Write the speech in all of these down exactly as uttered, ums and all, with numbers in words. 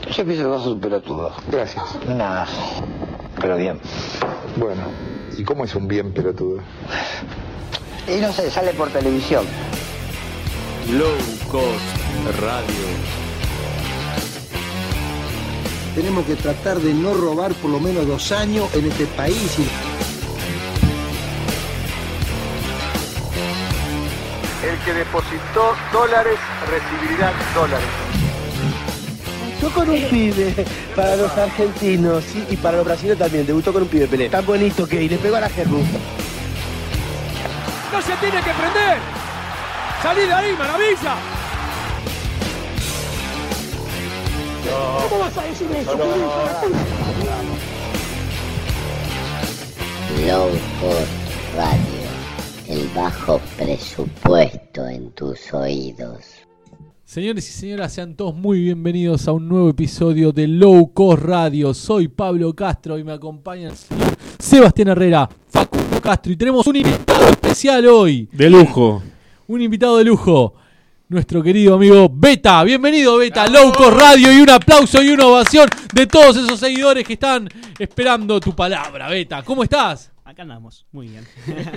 Yo pienso que vas a sos un pelotudo. Gracias. Nada, pero bien. Bueno, ¿y cómo es un bien pelotudo? Y no sé, sale por televisión. Low Cost Radio. Tenemos que tratar de no robar por lo menos dos años en este país. El que depositó dólares recibirá dólares. Debutó con un pibe para los argentinos, sí, y para los brasileños también. Debutó con un pibe, Pelé. Tan bonito que y le pegó a la Germu. ¡No se tiene que prender! ¡Salí de ahí, maravilla! No. ¿Cómo vas a decir eso? No, no, no, no. Low Cost Radio. El bajo presupuesto en tus oídos. Señores y señoras, sean todos muy bienvenidos a un nuevo episodio de Low Cost Radio. Soy Pablo Castro y me acompaña el señor Sebastián Herrera, Facundo Castro, y tenemos un invitado especial hoy. De lujo. Un invitado de lujo, nuestro querido amigo Beta. Bienvenido, Beta, a Low Cost Radio, y un aplauso y una ovación de todos esos seguidores que están esperando tu palabra, Beta. ¿Cómo estás? Acá andamos, muy bien.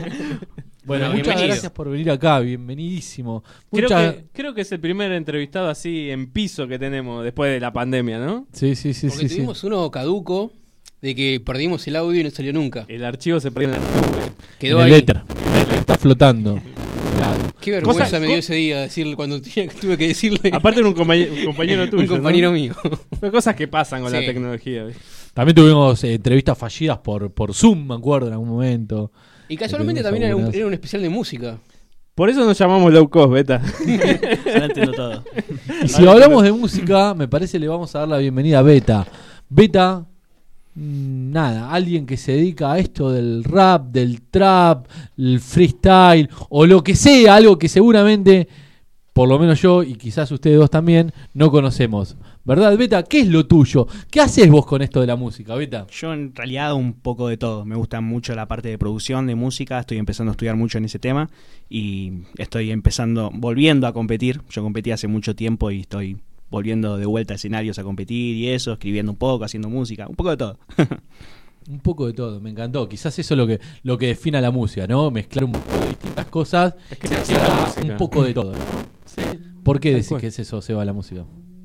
Bueno, bueno, muchas gracias por venir acá, bienvenidísimo. Creo, Mucha... que, creo que es el primer entrevistado así en piso que tenemos después de la pandemia, ¿no? Sí, sí, sí. Porque sí, tuvimos sí. uno caduco de que perdimos el audio y no salió nunca. El archivo se perdió en la nube. Quedó en ahí. el éter. Está flotando. Claro. Qué vergüenza Cosa, me dio ese día decirle cuando tuve que decirle. Aparte era un compañero, un compañero tuyo, un compañero ¿no? mío. Son cosas que pasan con sí. la tecnología. ¿Ves? También tuvimos eh, entrevistas fallidas por, por Zoom, me acuerdo, en algún momento. Y casualmente también era un, era un especial de música. Por eso nos llamamos Low Cost, Beta. Ahora entiendo todo. Y si hablamos de música, me parece le vamos a dar la bienvenida a Beta. Beta, mmm, nada, alguien que se dedica a esto del rap, del trap, el freestyle, o lo que sea, algo que seguramente, por lo menos yo, y quizás ustedes dos también, no conocemos. ¿Verdad, Beta? ¿Qué es lo tuyo? ¿Qué haces vos con esto de la música, Beta? Yo en realidad un poco de todo. Me gusta mucho la parte de producción de música. Estoy empezando a estudiar mucho en ese tema. Y estoy empezando, volviendo a competir. Yo competí hace mucho tiempo y estoy volviendo de vuelta a escenarios a competir y eso, escribiendo un poco, haciendo música, un poco de todo. Un poco de todo, me encantó. Quizás eso es lo que, lo que define a la música, ¿no? Mezclar un poco de distintas cosas. Es que se haga un poco de todo, ¿no? Sí. ¿Por qué decís cual. que es eso, Seba, la música?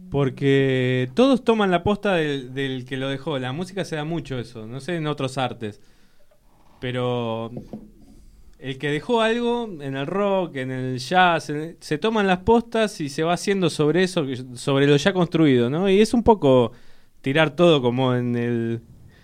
Porque todos toman la posta del, del que lo dejó. La música se da mucho eso, no sé en otros artes. Pero el que dejó algo en el rock, en el jazz, en, se toman las postas y se va haciendo sobre eso, sobre lo ya construido, ¿no? Y es un poco tirar todo como en el...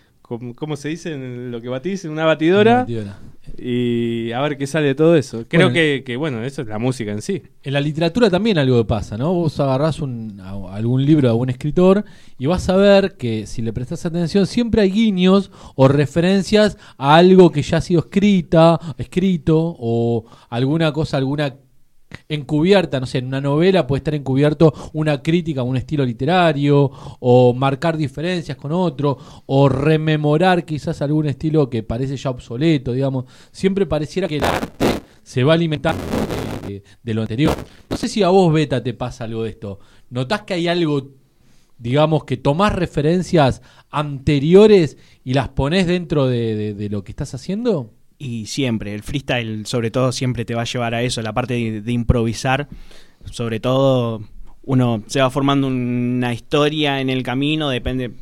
¿Cómo se dice? En lo que batís, en una batidora, una batidora. Y a ver qué sale de todo eso. Creo bueno, que, que, bueno, eso es la música en sí. En la literatura también algo pasa, ¿no? Vos agarrás un, a, algún libro de algún escritor y vas a ver que si le prestás atención siempre hay guiños o referencias a algo que ya ha sido escrita, escrito, o alguna cosa, alguna encubierta, no sé, en una novela puede estar encubierto una crítica a un estilo literario, o marcar diferencias con otro, o rememorar quizás algún estilo que parece ya obsoleto, digamos. Siempre pareciera que el arte se va alimentando de, de, de lo anterior. No sé si a vos, Beta, te pasa algo de esto. ¿Notás que hay algo, digamos, que tomás referencias anteriores y las ponés dentro de, de, de lo que estás haciendo? Y siempre, el freestyle sobre todo siempre te va a llevar a eso, la parte de, de improvisar. Sobre todo uno se va formando una historia en el camino, depende.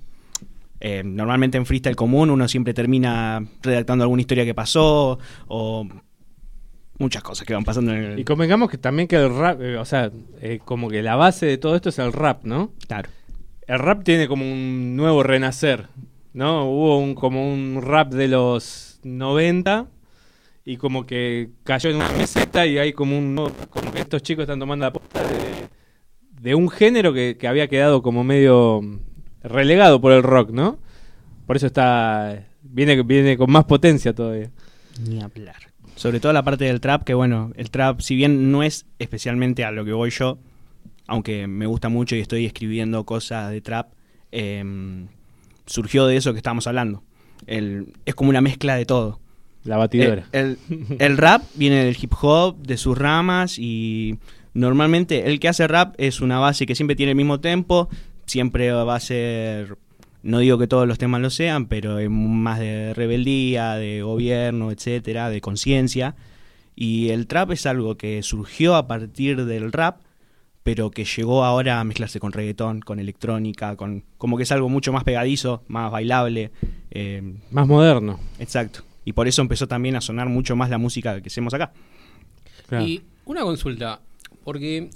Eh, normalmente en freestyle común uno siempre termina redactando alguna historia que pasó o muchas cosas que van pasando en el... Y convengamos que también que el rap, eh, o sea, eh, como que la base de todo esto es el rap, ¿no? Claro. El rap tiene como un nuevo renacer, ¿no? Hubo un como un rap de los noventa y como que cayó en una meseta y hay como un como que estos chicos están tomando la posta de, de un género que, que había quedado como medio relegado por el rock, ¿no? Por eso está viene viene con más potencia todavía. Ni hablar. Sobre todo la parte del trap, que bueno, el trap si bien no es especialmente a lo que voy yo, aunque me gusta mucho y estoy escribiendo cosas de trap, eh, surgió de eso que estábamos hablando. El, es como una mezcla de todo. La batidora. El, el, el rap viene del hip hop, de sus ramas, y normalmente el que hace rap es una base que siempre tiene el mismo tempo, siempre va a ser, no digo que todos los temas lo sean, pero es más de rebeldía, de gobierno, etcétera, de conciencia. Y el trap es algo que surgió a partir del rap, pero que llegó ahora a mezclarse con reggaetón, con electrónica, con como que es algo mucho más pegadizo, más bailable. Eh, más moderno. Exacto. Y por eso empezó también a sonar mucho más la música que hacemos acá. Claro. Y una consulta, porque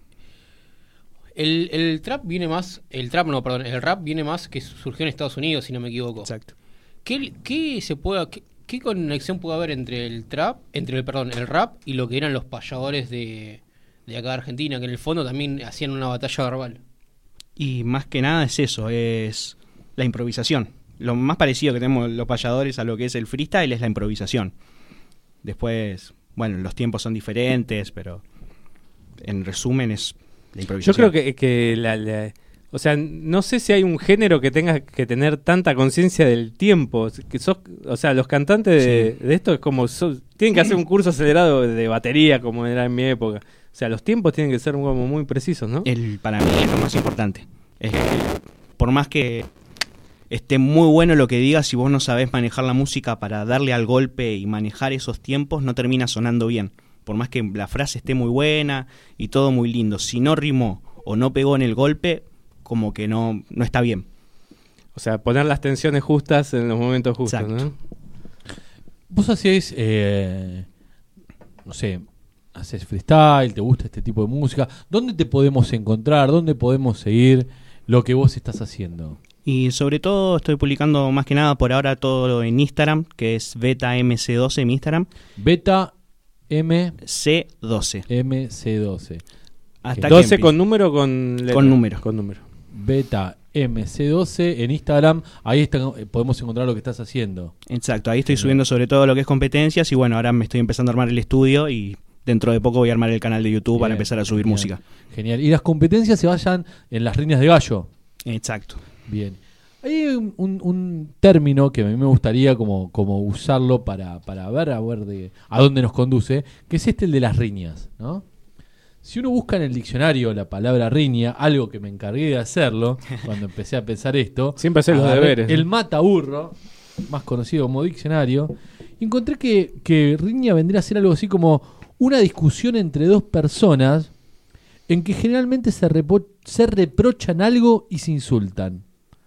el, el trap viene más, el trap no, perdón, el rap viene más que surgió en Estados Unidos, si no me equivoco. Exacto. ¿Qué, qué se puede, qué, qué conexión puede haber entre el trap, entre el, perdón, el rap y lo que eran los payadores de, de acá de Argentina, que en el fondo también hacían una batalla verbal? Y más que nada es eso, es la improvisación. Lo más parecido que tenemos los payadores a lo que es el freestyle es la improvisación. Después, bueno, los tiempos son diferentes, pero en resumen es la improvisación. Yo creo que, que la, la, o sea, no sé si hay un género que tenga que tener tanta conciencia del tiempo. Que sos, o sea, los cantantes de, sí. de esto es como sos, tienen que hacer un curso acelerado de batería, como era en mi época. O sea, los tiempos tienen que ser como muy precisos, ¿no? El, para mí es lo más importante. Es que, por más que esté muy bueno lo que digas, si vos no sabés manejar la música para darle al golpe y manejar esos tiempos, no termina sonando bien. Por más que la frase esté muy buena y todo muy lindo, si no rimó o no pegó en el golpe, como que no, no está bien. O sea, poner las tensiones justas en los momentos justos. Exacto. ¿No? Vos hacéis, eh, no sé, haces freestyle, te gusta este tipo de música. ¿Dónde te podemos encontrar? ¿Dónde podemos seguir lo que vos estás haciendo? Y sobre todo estoy publicando más que nada por ahora todo en Instagram, que es Beta M C doce en Instagram. Beta M C doce. M C doce. Hasta doce con número o con letra? Con número. Con número. Beta M C doce en Instagram. Ahí está, podemos encontrar lo que estás haciendo. Exacto, ahí estoy Genial. subiendo sobre todo lo que es competencias y bueno, ahora me estoy empezando a armar el estudio y dentro de poco voy a armar el canal de YouTube Bien, para empezar a subir genial. música. Genial. Y las competencias se vayan en las riñas de gallo. Exacto. Bien. Hay un, un, un término que a mí me gustaría como, como usarlo para, para ver, a ver de, a dónde nos conduce, que es este el de las riñas, ¿no? Si uno busca en el diccionario la palabra riña, algo que me encargué de hacerlo cuando empecé a pensar esto, siempre hacer los deberes. El mataburro, más conocido como diccionario, y encontré que, que riña vendría a ser algo así como una discusión entre dos personas en que generalmente se, repo- se reprochan algo y se insultan.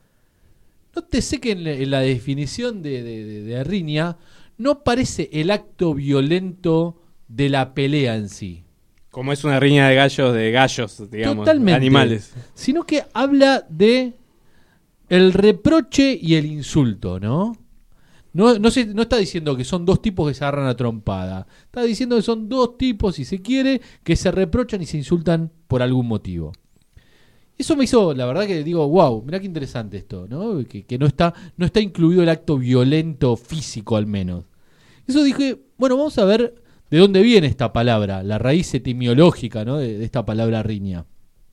No te sé que en la, en la definición de, de, de, de riña no parece el acto violento de la pelea en sí. Como es una riña de gallos, de gallos, digamos, Totalmente. Animales. Sino que habla de el reproche y el insulto, ¿no? No, no, se, no está diciendo que son dos tipos que se agarran a trompada. Está diciendo que son dos tipos, si se quiere, que se reprochan y se insultan por algún motivo. Eso me hizo, la verdad que digo, wow, mirá qué interesante esto, ¿no? Que, que no está, no está incluido el acto violento físico al menos. Eso dije, bueno, vamos a ver de dónde viene esta palabra, la raíz etimológica, ¿no? de, de esta palabra riña.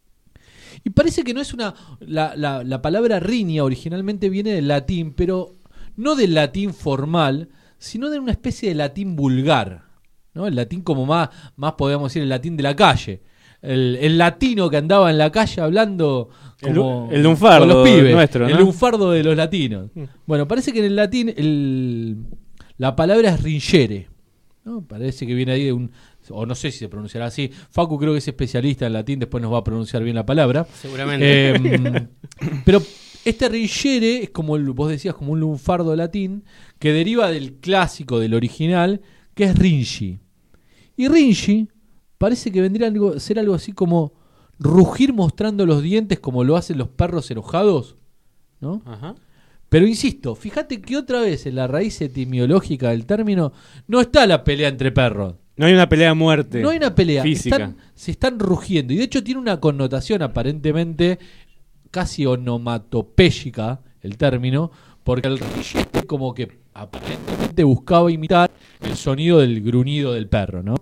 Y parece que no es una... La, la, la palabra riña originalmente viene del latín, pero no del latín formal, sino de una especie de latín vulgar, ¿no? El latín como más, más podríamos decir, el latín de la calle. El, el latino que andaba en la calle hablando como el, el lunfardo con los pibes, nuestro, ¿no? El lunfardo de los latinos. Bueno, parece que en el latín el, la palabra es ringere, ¿no? Parece que viene ahí de un, o no sé si se pronunciará así. Facu creo que es especialista en latín, después nos va a pronunciar bien la palabra. Seguramente. Eh, pero este ringere es como el, vos decías, como un lunfardo latín que deriva del clásico, del original, que es ringi. Y ringi parece que vendría a ser algo así como rugir mostrando los dientes como lo hacen los perros enojados, ¿no? Ajá. Pero insisto, fíjate que otra vez en la raíz etimológica del término no está la pelea entre perros. No hay una pelea a muerte. No hay una pelea. Física. Están, se están rugiendo. Y de hecho tiene una connotación aparentemente casi onomatopéyica el término, porque el rugir como que aparentemente buscaba imitar el sonido del gruñido del perro, ¿no?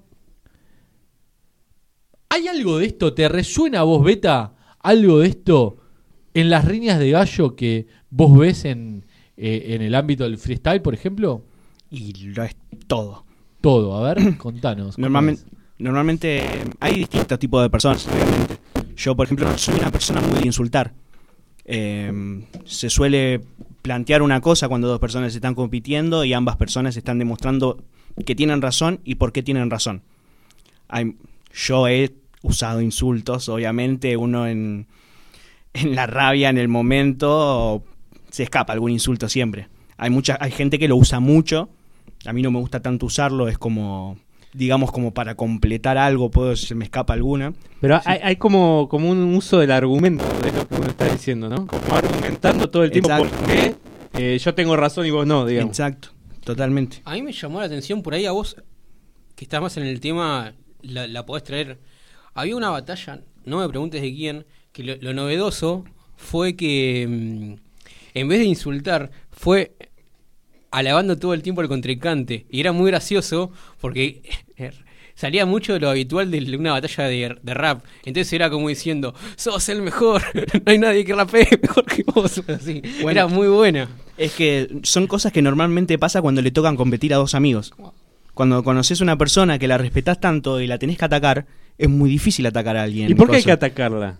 ¿Hay algo de esto? ¿Te resuena a vos, Beta, algo de esto en las riñas de gallo que vos ves en, eh, en el ámbito del freestyle, por ejemplo? Y lo es todo. Todo, a ver, contanos. Normalmente, normalmente hay distintos tipos de personas, obviamente. Yo, por ejemplo, soy una persona muy de insultar. Eh, se suele plantear una cosa cuando dos personas están compitiendo y ambas personas están demostrando que tienen razón y por qué tienen razón. Hay, yo he usado insultos, obviamente, uno en, en la rabia, en el momento, se escapa algún insulto siempre. Hay mucha, hay gente que lo usa mucho, a mí no me gusta tanto usarlo, es como, digamos, como para completar algo, puedo, se me escapa alguna. Pero sí. hay, hay como, como un uso del argumento de lo que uno está diciendo, ¿no? Como argumentando todo el tiempo por qué eh, yo tengo razón y vos no, digamos. Exacto, totalmente. A mí me llamó la atención por ahí, a vos, que estás más en el tema, la, la podés traer. Había una batalla, no me preguntes de quién, que lo, lo novedoso fue que mmm, en vez de insultar, fue alabando todo el tiempo al contrincante. Y era muy gracioso porque salía mucho de lo habitual de una batalla de, de rap. Entonces era como diciendo, sos el mejor, no hay nadie que rapee mejor que vos. Así. Bueno, era muy buena. Es que son cosas que normalmente pasa cuando le tocan competir a dos amigos. Cuando conoces una persona que la respetás tanto y la tenés que atacar, es muy difícil atacar a alguien. ¿Y por qué hay que atacarla?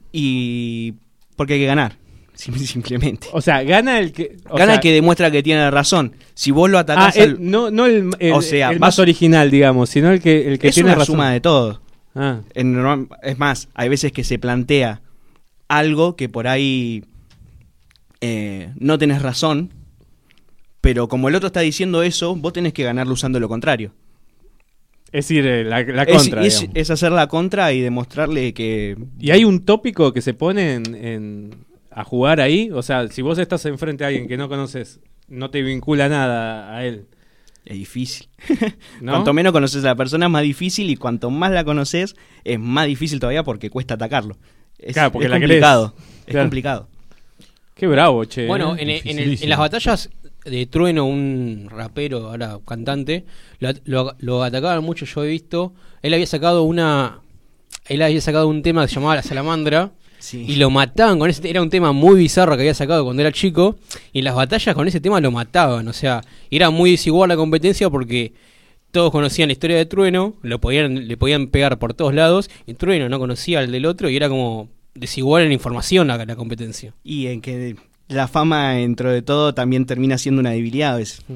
Y porque hay que ganar, simplemente. O sea, gana el que... Gana sea, el que demuestra que tiene razón. Si vos lo atacás... Ah, el, al... no, no el, el, o sea, el más original, digamos, sino el que, el que es tiene una razón. Suma de todo. Ah. En, es más, hay veces que se plantea algo que por ahí eh, no tenés razón, pero como el otro está diciendo eso, vos tenés que ganarlo usando lo contrario. Es decir, la, la contra. Es, es, es hacer la contra y demostrarle que... ¿Y hay un tópico que se pone en, en, a jugar ahí? O sea, si vos estás enfrente a alguien que no conoces, no te vincula nada a él. Es difícil. ¿No? Cuanto menos conoces a la persona es más difícil, y cuanto más la conoces es más difícil todavía porque cuesta atacarlo. Es, claro, porque es la complicado. Querés. Es claro. complicado. Qué bravo, che. Bueno, ¿eh? en, en, el, en las batallas de Trueno, un rapero, ahora cantante, lo, lo, lo atacaban mucho, yo he visto. Él había sacado una... Él había sacado un tema que se llamaba La Salamandra. Sí. Y lo mataban con ese... Era un tema muy bizarro que había sacado cuando era chico. Y en las batallas con ese tema lo mataban. O sea, era muy desigual la competencia porque todos conocían la historia de Trueno. Lo podían, le podían pegar por todos lados. Y Trueno no conocía al del otro. Y era como desigual en información la, la competencia. Y en que la fama, dentro de todo, también termina siendo una debilidad a veces.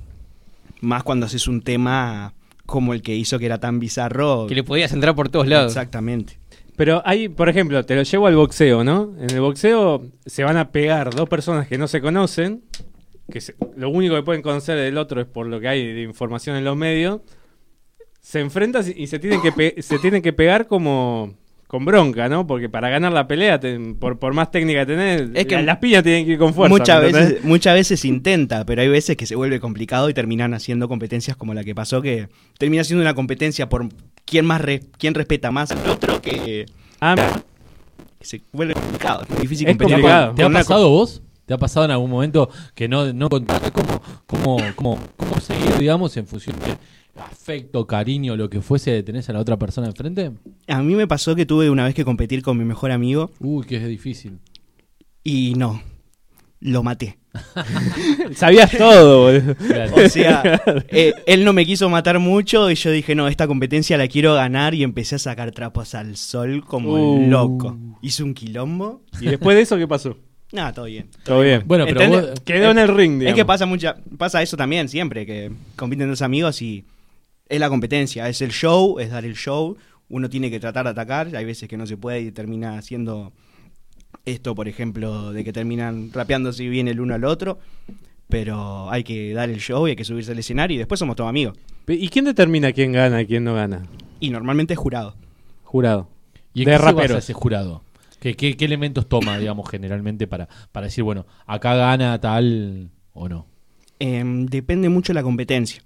Más cuando haces un tema como el que hizo, que era tan bizarro. Que le podías entrar por todos lados. Exactamente. Pero hay, por ejemplo, te lo llevo al boxeo, ¿no? En el boxeo se van a pegar dos personas que no se conocen, que se, lo único que pueden conocer del otro es por lo que hay de información en los medios. Se enfrentan y se tienen que pe- se tienen que pegar como con bronca, ¿no? Porque para ganar la pelea, te, por, por más técnica que tenés, es que las piñas tienen que ir con fuerza. Muchas veces, muchas veces se intenta, pero hay veces que se vuelve complicado y terminan haciendo competencias como la que pasó, que termina siendo una competencia por quién más re, quién respeta más al otro, que, ah, que se vuelve complicado, es difícil es competir. Complicado. ¿Te ha pasado vos? ¿Te ha pasado en algún momento que no, no contaste cómo, cómo, cómo, cómo seguir, digamos, en función de afecto, cariño, lo que fuese, de tenés a la otra persona enfrente? A mí me pasó que tuve una vez que competir con mi mejor amigo. Uy, que es difícil. Y no, lo maté. Sabías todo, boludo. Claro. O sea, eh, él no me quiso matar mucho y yo dije, no, esta competencia la quiero ganar, y empecé a sacar trapos al sol como uh. el loco. Hice un quilombo. ¿Y después de eso qué pasó? No, todo bien. Todo bien. Bueno, pero Entendé, vos, quedó en el ring, digamos. Es que pasa mucha, pasa eso también siempre, que compiten dos amigos y es la competencia, es el show, es dar el show. Uno tiene que tratar de atacar, hay veces que no se puede y termina haciendo esto, por ejemplo, de que terminan rapeándose bien el uno al otro. Pero hay que dar el show y hay que subirse al escenario y después somos todos amigos. ¿Y quién determina quién gana y quién no gana? Y normalmente es jurado. Jurado. ¿Y de raperos ese jurado? ¿Qué, qué, ¿Qué elementos toma, digamos, generalmente para, para decir, bueno, acá gana tal o no? Eh, depende mucho de la competencia.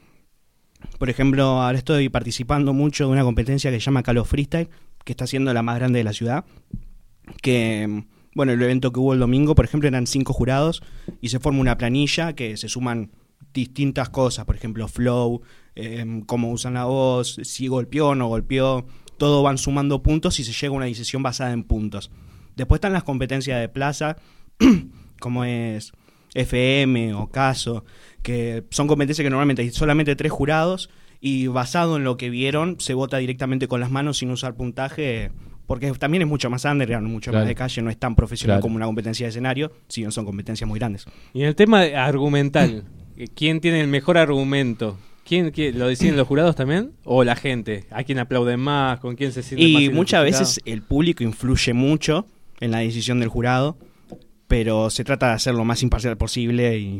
Por ejemplo, ahora estoy participando mucho de una competencia que se llama Calo Freestyle, que está siendo la más grande de la ciudad. Que, bueno, el evento que hubo el domingo, por ejemplo, eran cinco jurados y se forma una planilla que se suman distintas cosas. Por ejemplo, flow, eh, cómo usan la voz, si golpeó o no golpeó. Todo van sumando puntos y se llega a una decisión basada en puntos. Después están las competencias de plaza, como es F M o Caso, que son competencias que normalmente hay solamente tres jurados y basado en lo que vieron se vota directamente con las manos sin usar puntaje porque también es mucho más underground, mucho Claro. más de calle, no es tan profesional Claro. como una competencia de escenario, si no son competencias muy grandes. Y en el tema argumental, ¿quién tiene el mejor argumento? ¿Quién, quién lo deciden los jurados también? ¿O la gente? ¿A quién aplauden más? ¿Con quién se siente más Y muchas identificado? veces el público influye mucho en la decisión del jurado, pero se trata de hacer lo más imparcial posible y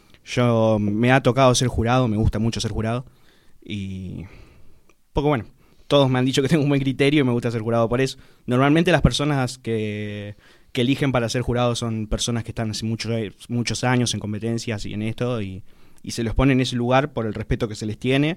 yo me ha tocado ser jurado, me gusta mucho ser jurado y poco bueno, todos me han dicho que tengo un buen criterio y me gusta ser jurado por eso. Normalmente las personas que, que eligen para ser jurado son personas que están hace muchos, muchos años en competencias y en esto y, y se los pone en ese lugar por el respeto que se les tiene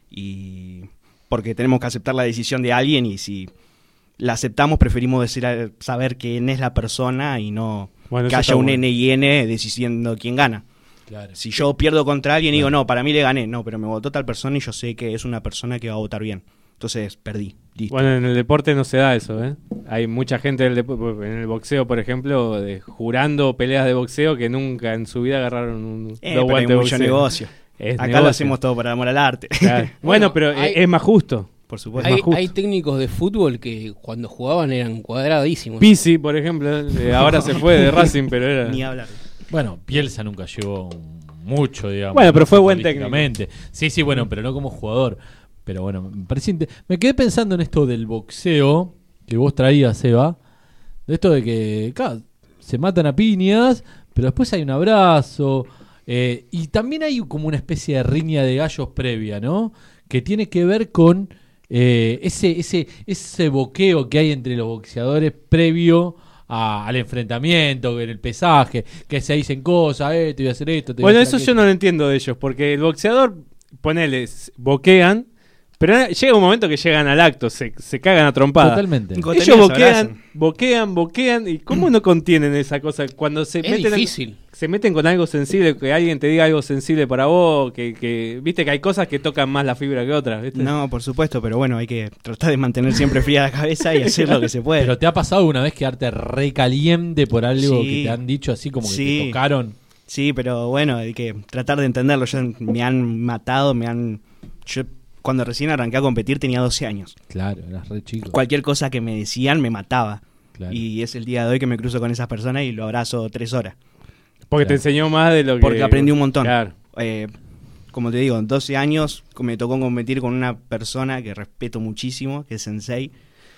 y porque tenemos que aceptar la decisión de alguien y si la aceptamos preferimos decir, saber quién es la persona y no Bueno, que eso haya está un bueno. N y N decidiendo quién gana. Claro. Si yo pierdo contra alguien y digo, Claro. no, para mí le gané, no, pero me votó tal persona y yo sé que es una persona que va a votar bien. Entonces, perdí. Listo. Bueno, en el deporte no se da eso, ¿eh? Hay mucha gente del depo- en el boxeo, por ejemplo, de, jurando peleas de boxeo que nunca en su vida agarraron un Eh, dos pero hay guantes de mucho boxeo. negocio. Es Acá negocio. lo hacemos todo para amor al arte. Claro. Bueno, Bueno, pero hay- es, es más justo. Por supuesto. Hay, más justo. hay técnicos de fútbol que cuando jugaban eran cuadradísimos. Pizzi, por ejemplo, eh, ahora se fue de Racing, pero era... Ni hablar. Bueno, Bielsa nunca llegó mucho, digamos. Bueno, pero fue buen futbolísticamente. Sí, sí, bueno, pero no como jugador. Pero bueno, me parece inte- me quedé pensando en esto del boxeo que vos traías, Eva. De esto de que, claro, se matan a piñas, pero después hay un abrazo. eh, y también hay como una especie de riña de gallos previa, ¿no? Que tiene que ver con eh, ese, ese, ese boqueo que hay entre los boxeadores previo a- al enfrentamiento, en el pesaje, que se dicen cosas, eh, te voy a hacer esto, te voy Bueno, a eso hacer yo aquello. no lo entiendo de ellos, porque el boxeador, ponele, s- boquean, pero llega un momento que llegan al acto, se, se cagan a trompada. Totalmente. Contenido Ellos se boquean, abrazan. boquean, boquean, y ¿cómo no contienen esa cosa? Cuando se Es meten en- difícil. se meten con algo sensible, que alguien te diga algo sensible para vos, que, que viste que hay cosas que tocan más la fibra que otras, ¿viste? No, por supuesto, pero bueno, hay que tratar de mantener siempre fría la cabeza y hacer lo que se puede. Pero ¿te ha pasado una vez quedarte recaliente por algo Sí. que te han dicho así como que Sí. te tocaron? Sí, pero bueno, hay que tratar de entenderlo. Yo, me han matado, me han... Yo cuando recién arranqué a competir tenía doce años. Claro, eras re chico. Cualquier cosa que me decían me mataba. Claro. Y es el día de hoy que me cruzo con esas personas y lo abrazo tres horas. Porque te Claro. enseñó más de lo que... Porque aprendí un montón. Claro. Eh, como te digo, en doce años me tocó competir con una persona que respeto muchísimo, que es Sensei,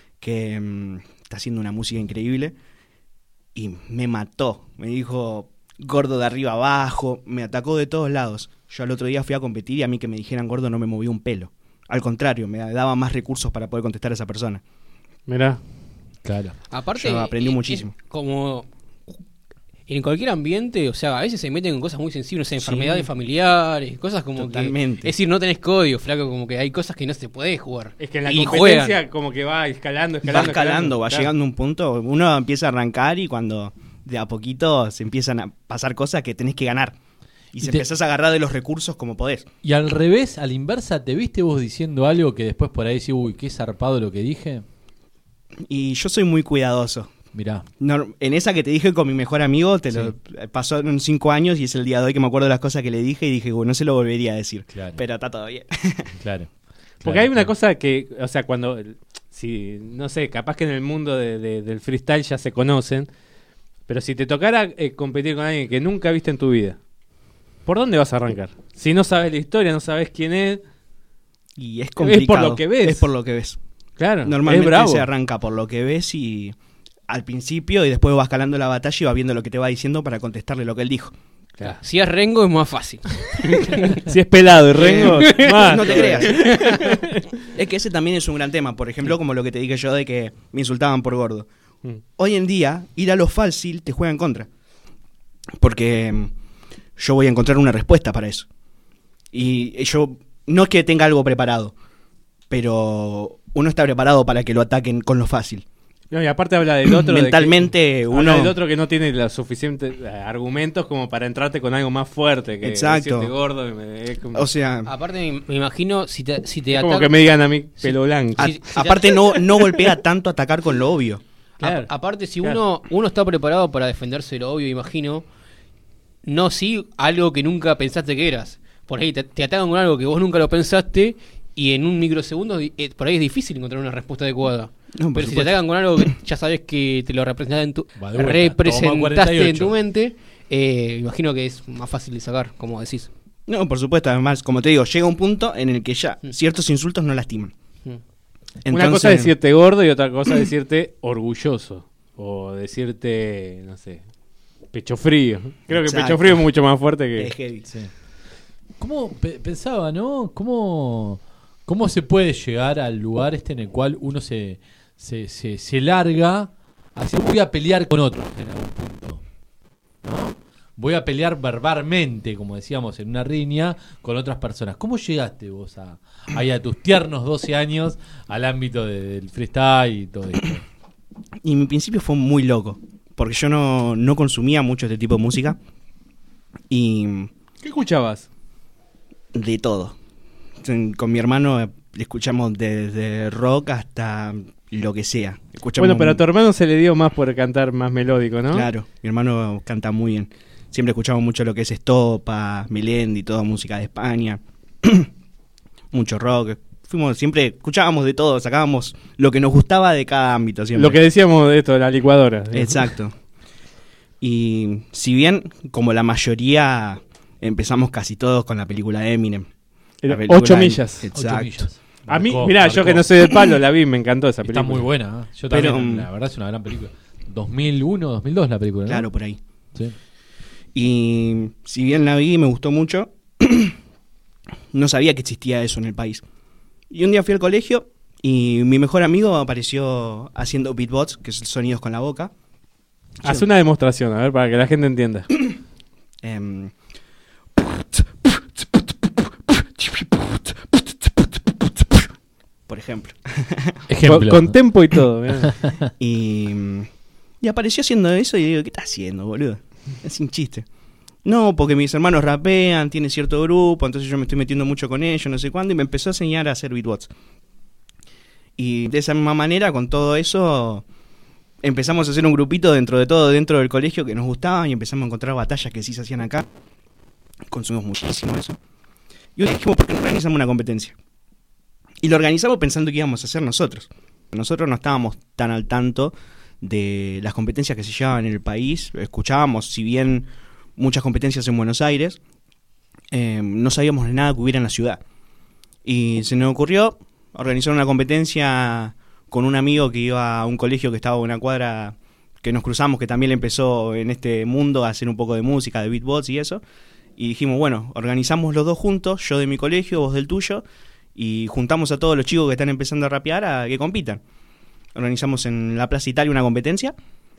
que mm, está haciendo una música increíble. Y me mató. Me dijo gordo de arriba abajo. Me atacó de todos lados. Yo al otro día fui a competir y a mí que me dijeran gordo no me movió un pelo. Al contrario, me daba más recursos para poder contestar a esa persona. Mirá. Claro. Aparte, Yo aprendí eh, muchísimo. es como en cualquier ambiente, o sea, a veces se meten con cosas muy sensibles, o sea, Sí. enfermedades familiares, cosas como Totalmente. que... Es decir, no tenés código, flaco, como que hay cosas que no se puede jugar. Es que en la y competencia juegan. como que va escalando, Va escalando, escalando, va claro. llegando a un punto. Uno empieza a arrancar y cuando de a poquito se empiezan a pasar cosas que tenés que ganar. Y, Y se te- empezás a agarrar de los recursos como podés. Y al revés, a la inversa, ¿te viste vos diciendo algo que después por ahí decís, uy, qué zarpado lo que dije? Y yo soy muy cuidadoso. Mirá. No, en esa que te dije con mi mejor amigo, te lo pasó en cinco años y es el día de hoy que me acuerdo de las cosas que le dije y dije, "Uy, no se lo volvería a decir. Claro. Pero está todo bien. Claro. Porque Claro, hay una claro. cosa que, o sea, cuando, si, no sé, capaz que en el mundo de- de- del freestyle ya se conocen, pero si te tocara eh, competir con alguien que nunca viste en tu vida, ¿por dónde vas a arrancar? Si no sabes la historia, no sabes quién es, Y es complicado. es por lo que ves. Es por lo que ves. Claro, Normalmente es bravo. se arranca por lo que ves y al principio y después vas escalando la batalla y vas viendo lo que te va diciendo para contestarle lo que él dijo. Claro. Si es Rengo es más fácil. Si es pelado y Rengo, más No te todavía. creas. Es que ese también es un gran tema. Por ejemplo, como lo que te dije yo de que me insultaban por gordo. Mm. Hoy en día, ir a lo fácil te juega en contra. Porque mm, yo voy a encontrar una respuesta para eso. Y yo, no es que tenga algo preparado, pero uno está preparado para que lo ataquen con lo fácil. No, y aparte habla del otro. de que- Mentalmente, habla uno- del otro que no tiene los suficientes eh, argumentos como para entrarte con algo más fuerte. Que Exacto. decirte gordo. y me- es como, O sea, Aparte, me, me imagino si te, si te es como atacan- que me digan a mí pelo blanco. a- si- si te- aparte no, no golpea tanto atacar con lo obvio. Claro, A- aparte, si claro. uno, uno está preparado para defenderse de lo obvio, imagino, no sí algo que nunca pensaste que eras. Por ahí te, te atacan con algo que vos nunca lo pensaste y en un microsegundo di- eh, por ahí es difícil encontrar una respuesta adecuada. No, pero si supuesto. te atacan con algo que ya sabes que te lo representaste en tu, Va de vuelta, toma representaste cuarenta y ocho. en tu mente, eh, imagino que es más fácil de sacar, como decís. No, por supuesto, además, como te digo, llega un punto en el que ya Mm. ciertos insultos no lastiman. Mm. Una cosa Entonces- es decirte gordo y otra cosa es decirte orgulloso. O decirte, no sé, pecho frío. Creo que Exacto. pecho frío es mucho más fuerte que... Es heavy. Sí. ¿Cómo pe- pensaba, no? ¿Cómo, ¿Cómo se puede llegar al lugar este en el cual uno se, se, se, se larga hacia voy a pelear con otro en algún punto? ¿No? Voy a pelear verbalmente, como decíamos, en una riña con otras personas. ¿Cómo llegaste vos a, ahí a tus tiernos doce años al ámbito de- del freestyle y todo esto? Y mi principio fue muy loco, porque yo no, no consumía mucho este tipo de música. Y ¿Qué escuchabas? de todo. Con mi hermano eh, escuchamos desde rock hasta lo que sea. Escuchamos Bueno, pero a tu hermano se le dio más por cantar más melódico, ¿no? Claro, mi hermano canta muy bien. Siempre escuchamos mucho lo que es Estopa, Melendi, toda música de España. Mucho rock. Fuimos, siempre escuchábamos de todo, sacábamos lo que nos gustaba de cada ámbito. Siempre. Lo que decíamos de esto, de la licuadora. Exacto. Y si bien, como la mayoría, empezamos casi todos con la película de Eminem. Era La película ocho de- millas. Exacto. Ocho millas. A mí, Marcó, mirá, yo marcó. que no soy de palo, la vi, me encantó esa película. Está muy buena. ¿eh? Yo Pero, también, um, la verdad es una gran película. dos mil uno, dos mil dos la película, ¿no? Claro, por ahí. Sí. Y si bien la vi y me gustó mucho, no sabía que existía eso en el país. Y un día fui al colegio y mi mejor amigo apareció haciendo beatbox, que es sonidos con la boca. Haz una demostración, a ver, para que la gente entienda. Em, por ejemplo. Ejemplo. Con, con tempo y todo. mirá. y, y apareció haciendo eso y digo, ¿qué está haciendo, boludo? Es sin chiste. No, porque mis hermanos rapean, tienen cierto grupo, entonces yo me estoy metiendo mucho con ellos, no sé cuándo, y me empezó a enseñar a hacer beatbox. Y de esa misma manera, con todo eso, empezamos a hacer un grupito dentro de todo, dentro del colegio que nos gustaba, y empezamos a encontrar batallas que sí se hacían acá. Consumimos muchísimo eso. Y hoy dijimos, ¿por qué no organizamos una competencia? Y lo organizamos pensando que íbamos a hacer nosotros. Nosotros no estábamos tan al tanto de las competencias que se llevaban en el país. Escuchábamos, si bien muchas competencias en Buenos Aires, eh, no sabíamos de nada que hubiera en la ciudad. Y se nos ocurrió organizar una competencia con un amigo que iba a un colegio que estaba a una cuadra, que nos cruzamos, que también empezó en este mundo a hacer un poco de música, de beatbox y eso. Y dijimos, bueno, organizamos los dos juntos, yo de mi colegio, vos del tuyo, y juntamos a todos los chicos que están empezando a rapear a que compitan. Organizamos en la Plaza Italia una competencia.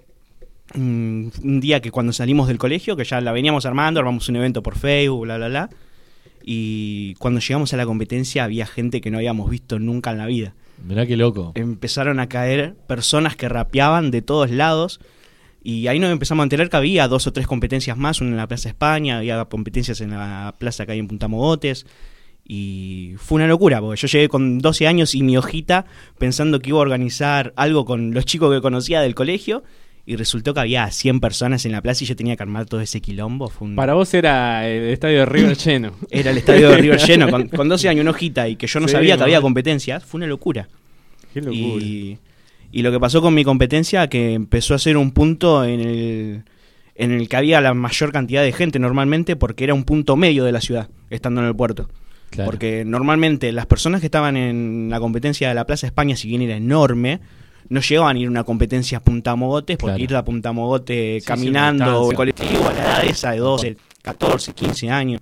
Un día que cuando salimos del colegio, que ya la veníamos armando, armamos un evento por Facebook, bla, bla, bla. Y cuando llegamos a la competencia había gente que no habíamos visto nunca en la vida. Mirá qué loco. Empezaron a caer personas que rapeaban de todos lados. Y ahí nos empezamos a enterar que había dos o tres competencias más, una en la Plaza España, había competencias en la plaza que hay en Punta Mogotes. Y fue una locura, porque yo llegué con doce años y mi hojita pensando que iba a organizar algo con los chicos que conocía del colegio. Y resultó que había cien personas en la plaza y yo tenía que armar todo ese quilombo. Fue un... Para vos era el estadio de River lleno. Era el estadio de River lleno, con, con doce años, una hojita, y que yo no Sí, sabía que no. había competencias. Fue una locura. Qué locura. Y, y lo que pasó con mi competencia, que empezó a ser un punto en el, en el que había la mayor cantidad de gente normalmente, porque era un punto medio de la ciudad, estando en el puerto. Claro. Porque normalmente las personas que estaban en la competencia de la Plaza España, si bien era enorme, no llegaban a ir a una competencia a Punta Mogotes, porque Claro. ir a Punta Mogote Sí, caminando sí, o una en colectivo a la edad esa de doce, catorce, quince años,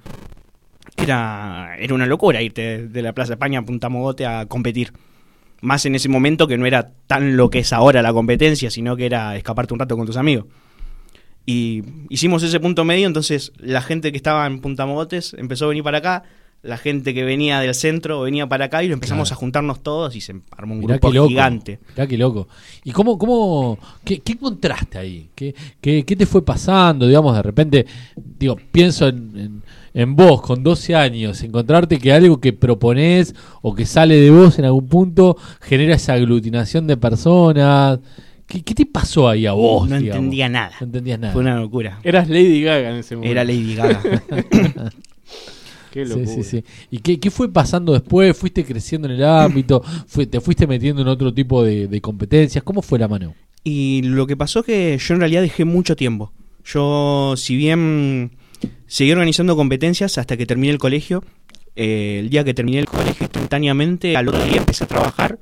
era, era una locura irte de, de la Plaza España a Punta Mogote a competir. Más en ese momento, que no era tan lo que es ahora la competencia, sino que era escaparte un rato con tus amigos. Y hicimos ese punto medio, entonces la gente que estaba en Punta Mogotes empezó a venir para acá, la gente que venía del centro venía para acá y lo empezamos Claro. a juntarnos todos y se armó un Mirá grupo qué loco. gigante. Mirá qué loco. ¿Y cómo, cómo, qué, qué encontraste ahí? ¿Qué, qué, qué te fue pasando? Digamos, de repente, digo, pienso en, en, en vos con doce años, encontrarte que algo que proponés o que sale de vos en algún punto genera esa aglutinación de personas. ¿Qué, qué te pasó ahí a vos? No digamos? entendía nada. No entendías nada. Fue una locura. Eras Lady Gaga en ese momento. Era Lady Gaga. Qué Sí, locura. sí, sí. ¿Y qué, qué fue pasando después? ¿Fuiste creciendo en el ámbito? Fue, ¿Te fuiste metiendo en otro tipo de, de competencias? ¿Cómo fue la mano? Y lo que pasó es que yo en realidad dejé mucho tiempo. Yo, si bien seguí organizando competencias hasta que terminé el colegio, eh, el día que terminé el colegio instantáneamente, al otro día empecé a trabajar.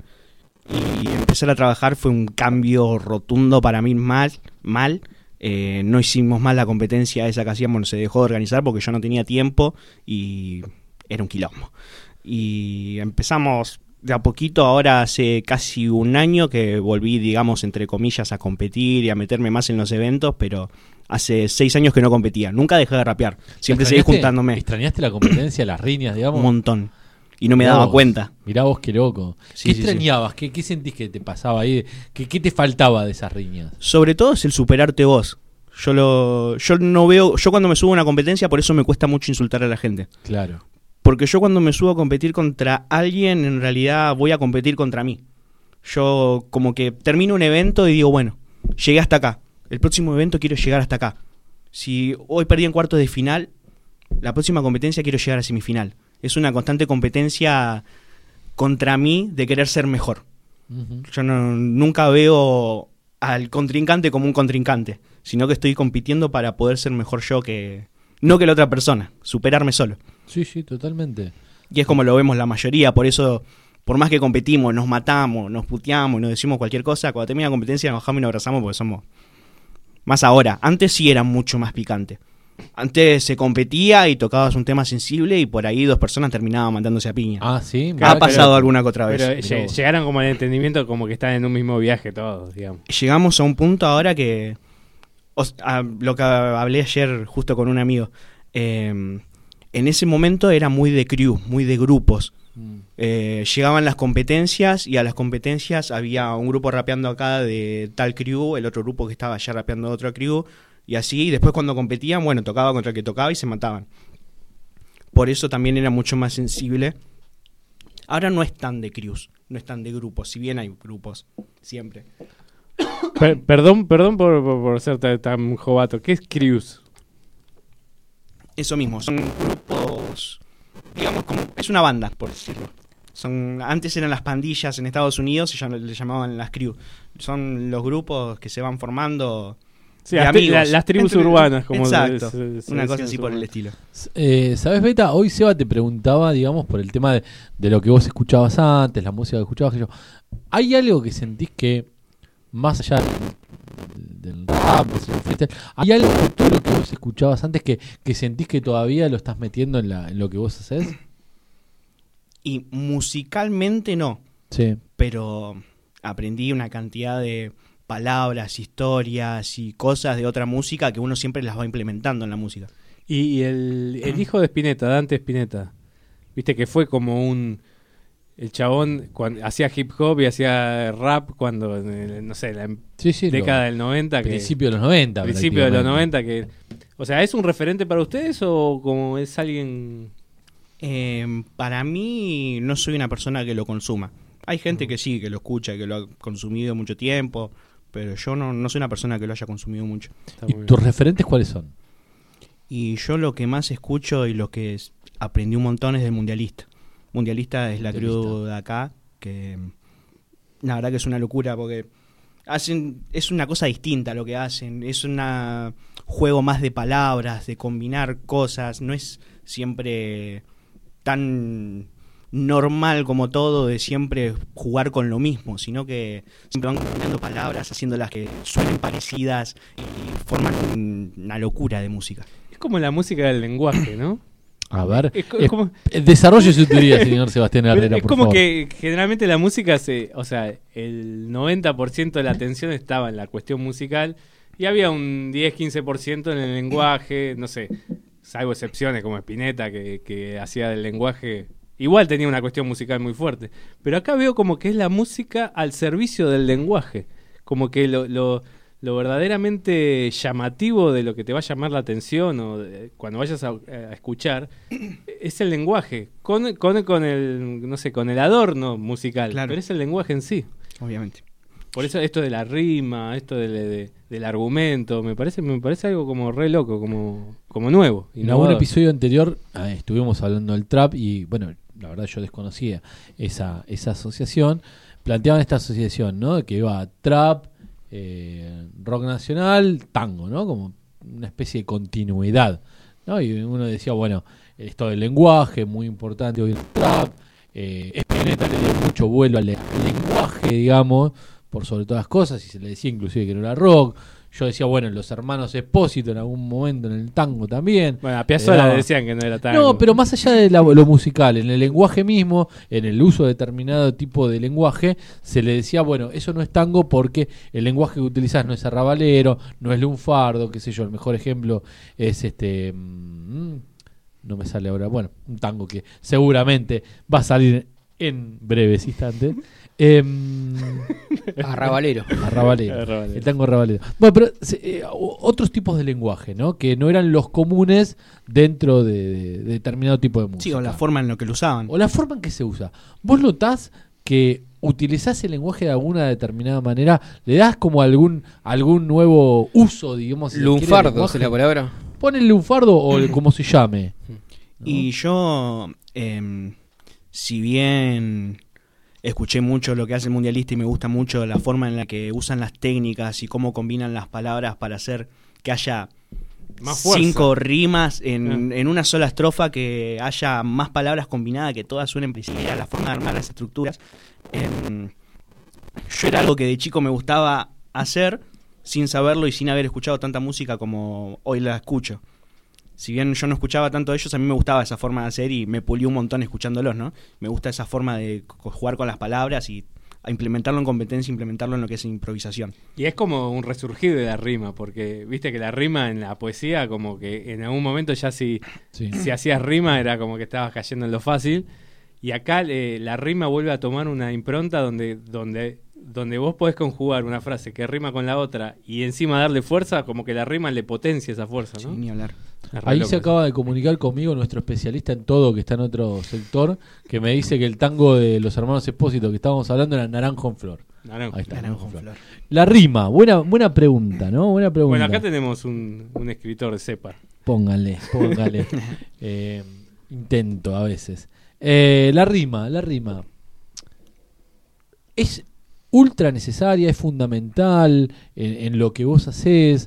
Y empezar a trabajar fue un cambio rotundo para mí mal. mal. Eh, no hicimos más la competencia esa que hacíamos, se dejó de organizar porque yo no tenía tiempo y era un quilombo. Y empezamos de a poquito, ahora hace casi un año que volví, digamos, entre comillas, a competir y a meterme más en los eventos, pero hace seis años que no competía. Nunca dejé de rapear, siempre seguí juntándome. ¿Extrañaste la competencia, las riñas, digamos? Un montón. Y no me Mirá daba vos, cuenta. Mirá vos qué loco. Sí, ¿Qué sí, extrañabas? ¿Qué, ¿Qué sentís que te pasaba ahí? ¿Qué, ¿Qué te faltaba de esas riñas? Sobre todo es el superarte vos. Yo lo, yo no veo, yo cuando me subo a una competencia, por eso me cuesta mucho insultar a la gente. Claro. Porque yo cuando me subo a competir contra alguien, en realidad voy a competir contra mí. Yo como que termino un evento y digo, bueno, llegué hasta acá. El próximo evento quiero llegar hasta acá. Si hoy perdí en cuartos de final, la próxima competencia quiero llegar a semifinal. Es una constante competencia contra mí de querer ser mejor. Uh-huh. Yo no, nunca veo al contrincante como un contrincante, sino que estoy compitiendo para poder ser mejor yo que... No que la otra persona, superarme solo. Sí, sí, totalmente. Y es como lo vemos la mayoría, por eso, por más que competimos, nos matamos, nos puteamos, nos decimos cualquier cosa, cuando termina la competencia nos bajamos y nos abrazamos porque somos... Más ahora, antes sí era mucho más picante. Antes se competía y tocabas un tema sensible y por ahí dos personas terminaban matándose a piña. Ah, sí. Ha pasado pero, alguna que otra vez. Pero lle- llegaron como al entendimiento como que están en un mismo viaje todos, digamos. Llegamos a un punto ahora que... O sea, lo que hablé ayer justo con un amigo. Eh, en ese momento era muy de crew, muy de grupos. Mm. Eh, llegaban las competencias y a las competencias había un grupo rapeando acá de tal crew, el otro grupo que estaba allá rapeando de otro crew, y así, y después cuando competían, bueno, tocaba contra el que tocaba y se mataban. Por eso también era mucho más sensible. Ahora no es tan de crews, no es tan de grupos, si bien hay grupos, siempre. Per- perdón, perdón por, por, por ser tan, tan jovato. ¿Qué es Crews? Eso mismo, son grupos, digamos, como es una banda, por decirlo. Son, antes eran las pandillas en Estados Unidos y ya le llamaban las crew. Son los grupos que se van formando Sí, de las, tri- amigos. la- las tribus Entre- urbanas, como Exacto, se- se una decía cosa en así su por el momento. estilo. Eh, ¿Sabes, Beta? Hoy Seba te preguntaba, digamos, por el tema de, de lo que vos escuchabas antes, la música que escuchabas. Que yo. ¿Hay algo que sentís que, más allá del, del rap, del freestyle, hay algo de todo lo que vos escuchabas antes que, que sentís que todavía lo estás metiendo en, la, en lo que vos haces? Y musicalmente no, Sí. pero aprendí una cantidad de palabras, historias y cosas de otra música que uno siempre las va implementando en la música. Y, y el, el hijo de Spinetta, Dante Spinetta, viste que fue como un... El chabón cuando, hacía hip hop y hacía rap cuando, en el, no sé, la Sí, sí, década lo- del noventa. Que, principio de los noventa, Principio de los prácticamente. noventa. Que, o sea, ¿es un referente para ustedes o como es alguien...? Eh, para mí no soy una persona que lo consuma. Hay gente que sí, que lo escucha, que lo ha consumido mucho tiempo, pero yo no, no soy una persona que lo haya consumido mucho. Está ¿Y muy tus bien. referentes cuáles son? Y yo lo que más escucho y lo que es- aprendí un montón es del Mundialista. Mundialista es la Mundialista. crew de acá, que la verdad que es una locura porque hacen es una cosa distinta lo que hacen. Es un juego más de palabras, de combinar cosas. No es siempre tan normal como todo de siempre jugar con lo mismo, sino que siempre van combinando palabras, haciéndolas que suenen parecidas y forman un- una locura de música. Es como la música del lenguaje, ¿no? A ver, Es co- es- como- desarrolle su teoría, señor Sebastián Pero Herrera, es por como favor. que generalmente la música se, o sea, el noventa por ciento de la atención estaba en la cuestión musical y había un diez quince por ciento en el lenguaje, no sé, salvo excepciones como Spinetta que, que hacía del lenguaje, igual tenía una cuestión musical muy fuerte, pero acá veo como que es la música al servicio del lenguaje, como que lo, lo, lo verdaderamente llamativo de lo que te va a llamar la atención o de- cuando vayas a, a escuchar es el lenguaje, con, con, con el, no sé, con el adorno musical, Claro. pero es el lenguaje en sí. Obviamente. Por eso esto de la rima, esto de, de, del argumento, me parece me parece algo como re loco, como, como nuevo. En algún episodio anterior eh, estuvimos hablando del trap y, bueno, la verdad yo desconocía esa, esa asociación. Planteaban esta asociación, ¿no? Que iba trap, eh, rock nacional, tango, ¿no? Como una especie de continuidad, ¿no? Y uno decía, bueno, esto del lenguaje, muy importante hoy el trap, eh, Spinetta le dio mucho vuelo al, al lenguaje, digamos, por sobre todas las cosas, y se le decía inclusive que no era rock. Yo decía, bueno, los hermanos Espósito en algún momento en el tango también. Bueno, a Piazzolla le decían que no era tango. No, pero más allá de la, lo musical, en el lenguaje mismo, en el uso de determinado tipo de lenguaje, se le decía, bueno, eso no es tango porque el lenguaje que utilizás no es arrabalero, no es lunfardo, qué sé yo, el mejor ejemplo es este... Mmm, no me sale ahora, bueno, un tango que seguramente va a salir en breves instantes. Eh, Arrabalero. Arrabalero. Arrabalero. El tango arrabalero. Bueno, pero eh, otros tipos de lenguaje, ¿no? Que no eran los comunes dentro de, de, de determinado tipo de música. Sí, o la forma en la que lo usaban. O la forma en que se usa. ¿Vos notás que utilizás el lenguaje de alguna determinada manera? ¿Le das como algún algún nuevo uso, digamos? Si lunfardo, ¿es la palabra? Pon el lunfardo o el, como se llame. ¿No? Y yo, eh, si bien escuché mucho lo que hace el Mundialista y me gusta mucho la forma en la que usan las técnicas y cómo combinan las palabras para hacer que haya más fuerza. Cinco rimas en, Ah. en una sola estrofa, que haya más palabras combinadas, que todas suenen precisas, la forma de armar las estructuras. Eh, yo era algo que de chico me gustaba hacer sin saberlo y sin haber escuchado tanta música como hoy la escucho. Si bien yo no escuchaba tanto de ellos, a mí me gustaba esa forma de hacer y me pulió un montón escuchándolos, ¿no? Me gusta esa forma de jugar con las palabras y a implementarlo en competencia, implementarlo en lo que es improvisación. Y es como un resurgir de la rima, porque viste que la rima en la poesía, como que en algún momento ya si, sí. si hacías rima era como que estabas cayendo en lo fácil. Y acá eh, la rima vuelve a tomar una impronta donde, donde, donde vos podés conjugar una frase que rima con la otra y encima darle fuerza, como que la rima le potencia esa fuerza, ¿no? Sí, ni hablar. Ahí se acaba de comunicar conmigo nuestro especialista en todo, que está en otro sector, que me dice que el tango de los hermanos Espósito que estábamos hablando era Naranjo en Flor. Naranjo, Ahí está, Naranjo en Flor. Flor. La rima, buena buena pregunta, ¿no? Buena pregunta. Bueno, acá tenemos un, un escritor de cepa. Póngale, póngale. eh, intento a veces. Eh, la rima, la rima. Es ultra necesaria, es fundamental en, en lo que vos hacés.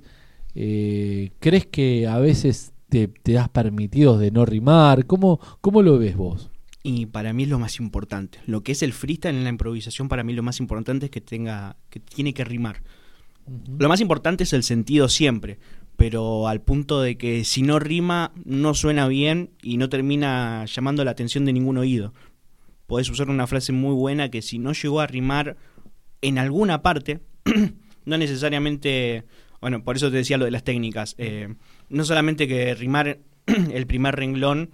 Eh, ¿Crees que a veces te, te das permitidos de no rimar? ¿Cómo, cómo lo ves vos? Y para mí es lo más importante. Lo que es el freestyle en la improvisación, para mí lo más importante es que tenga, que tiene que rimar. Uh-huh. Lo más importante es el sentido siempre, pero al punto de que si no rima no suena bien y no termina llamando la atención de ningún oído. Podés usar una frase muy buena que si no llegó a rimar en alguna parte, no necesariamente... Bueno, por eso te decía lo de las técnicas. Eh, no solamente que rimar el primer renglón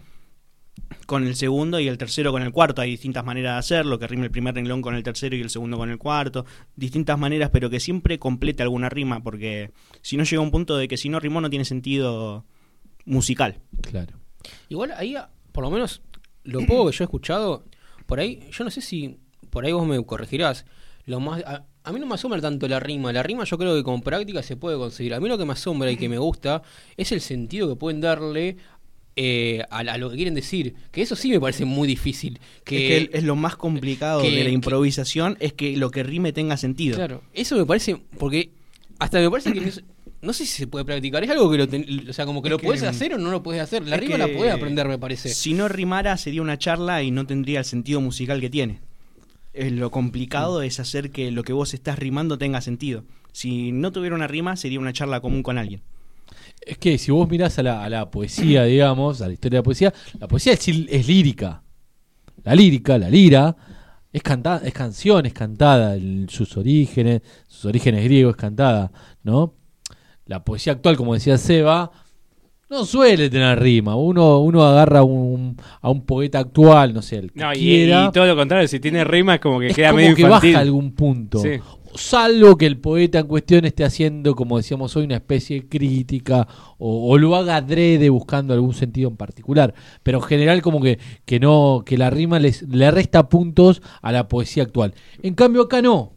con el segundo y el tercero con el cuarto. Hay distintas maneras de hacerlo, que rime el primer renglón con el tercero y el segundo con el cuarto. Distintas maneras, pero que siempre complete alguna rima, porque si no llega a un punto de que si no rimó no tiene sentido musical. Claro. Igual ahí, por lo menos, lo poco que yo he escuchado, por ahí, yo no sé si, por ahí vos me corregirás, lo más... A, A mí no me asombra tanto la rima. La rima yo creo que con práctica se puede conseguir. A mí lo que me asombra y que me gusta es el sentido que pueden darle eh, a, a lo que quieren decir. Que eso sí me parece muy difícil. Que, es que es lo más complicado que, de la improvisación, que, es que lo que rime tenga sentido. Claro, eso me parece... Porque hasta me parece que... No, no sé si se puede practicar. Es algo que lo... Ten, o sea, como que es lo que, podés hacer o no lo podés hacer. La rima la podés aprender, me parece. Si no rimara sería una charla y no tendría el sentido musical que tiene. Lo complicado mm. es hacer que lo que vos estás rimando tenga sentido. Si no tuviera una rima, sería una charla común con alguien. Es que si vos mirás a la, a la poesía, digamos, a la historia de la poesía, la poesía es, es lírica. La lírica, la lira, es cantada, es canción, es cantada. En sus orígenes, sus orígenes griegos es cantada, ¿no? La poesía actual, como decía Seba, no suele tener rima. Uno uno agarra un, a un poeta actual, no sé, el que no, y, quiera. Y todo lo contrario, si tiene rima es como que es queda como medio que infantil. baja a algún punto. Sí. Salvo que el poeta en cuestión esté haciendo, como decíamos hoy, una especie de crítica o, o lo haga adrede buscando algún sentido en particular. Pero en general como que, que no, que la rima les, le resta puntos a la poesía actual. En cambio acá no.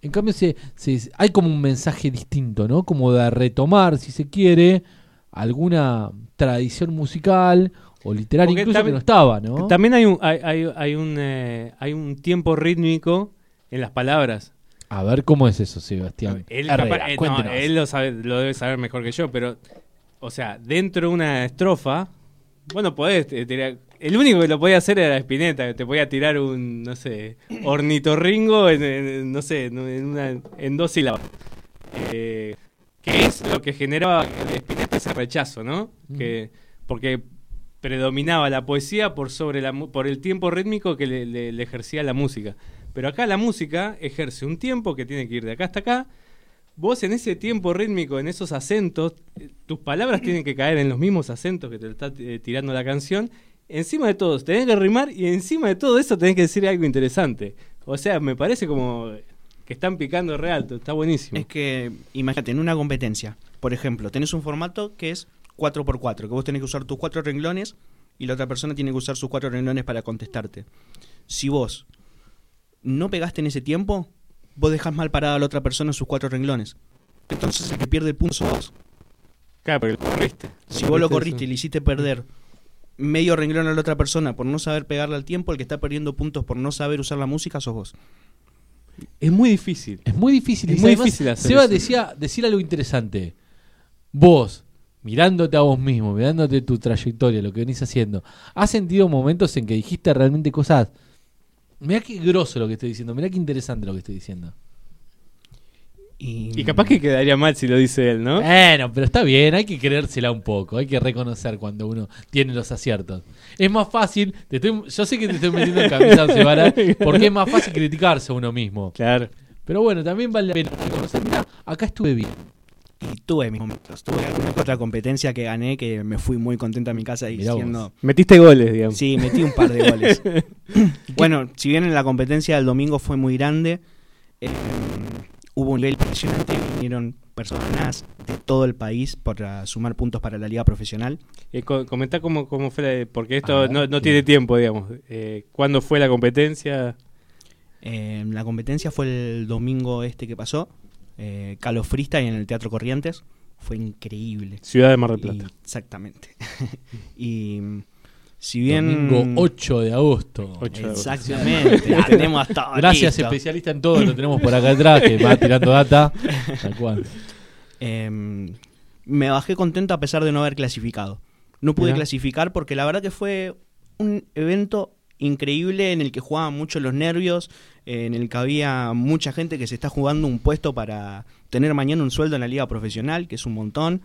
En cambio, se, se, hay como un mensaje distinto, ¿no? Como de retomar, si se quiere, alguna tradición musical o literaria, Porque incluso también, que no estaba, ¿no? También hay un, hay, hay, hay un, eh, hay un tiempo rítmico en las palabras. A ver, ¿cómo es eso, Sebastián? Él, Herrera, capaz, eh, no, cuéntenos. él lo, sabe, lo debe saber mejor que yo, pero, o sea, dentro de una estrofa, bueno, podés tirar. El único que lo podía hacer era Spinetta, que te podía tirar un, no sé, ornitorringo en, en no sé, en, una, en dos sílabas. Eh, que es lo que generaba en Spinetta ese rechazo, ¿no? Mm. Que, porque predominaba la poesía por sobre la por el tiempo rítmico que le, le, le ejercía la música. Pero acá la música ejerce un tiempo que tiene que ir de acá hasta acá. Vos en ese tiempo rítmico, en esos acentos, tus palabras tienen que caer en los mismos acentos que te está eh, tirando la canción. Encima de todo, tenés que rimar y encima de todo eso tenés que decir algo interesante. O sea, me parece como que están picando re alto, está buenísimo. Es que, imagínate, en una competencia, por ejemplo, tenés un formato que es cuatro por cuatro, que vos tenés que usar tus cuatro renglones y la otra persona tiene que usar sus cuatro renglones para contestarte. Si vos no pegaste en ese tiempo, vos dejás mal parada a la otra persona en sus cuatro renglones. Entonces el que pierde el punto sos vos. Claro, porque lo corriste. Si vos lo corriste y le hiciste perder medio renglón a la otra persona por no saber pegarle al tiempo, el que está perdiendo puntos por no saber usar la música sos vos. Es muy difícil. Es muy difícil. Es y muy además, difícil hacer Seba eso. decía, decía algo interesante. Vos, mirándote a vos mismo, mirándote tu trayectoria, lo que venís haciendo, ¿has sentido momentos en que dijiste realmente cosas? Mirá qué grosso lo que estoy diciendo, mirá qué interesante lo que estoy diciendo. Y, y capaz que quedaría mal si lo dice él, ¿no? Bueno, pero está bien, hay que creérsela un poco, hay que reconocer cuando uno tiene los aciertos. Es más fácil, te estoy, yo sé que te estoy metiendo en camisa once varas, porque es más fácil criticarse a uno mismo. Claro. Pero bueno, también vale la pena reconocer, mirá, acá estuve bien. Y tuve mis momentos, tuve alguna otra competencia que gané que me fui muy contento a mi casa diciendo... Metiste goles, digamos. Sí, metí un par de goles. Bueno, si bien en la competencia del domingo fue muy grande, eh, hubo un nivel impresionante, vinieron personas de todo el país para sumar puntos para la liga profesional. Eh, co- comentá cómo, cómo fue, la, porque esto ah, no, no tiene tiempo, digamos. Eh, ¿Cuándo fue la competencia? Eh, la competencia fue el domingo este que pasó, eh, Calo Freestyle en el Teatro Corrientes. Fue increíble. Ciudad de Mar del Plata. Y, exactamente. Y si bien... Domingo ocho de agosto. ocho de agosto. Exactamente. La tenemos todo Gracias, listo. especialista en todo. Lo tenemos por acá atrás, que va tirando data. Tal cual. Eh, me bajé contento a pesar de no haber clasificado. No pude Mirá. clasificar porque la verdad que fue un evento increíble en el que jugaban mucho los nervios, en el que había mucha gente que se está jugando un puesto para tener mañana un sueldo en la liga profesional, que es un montón.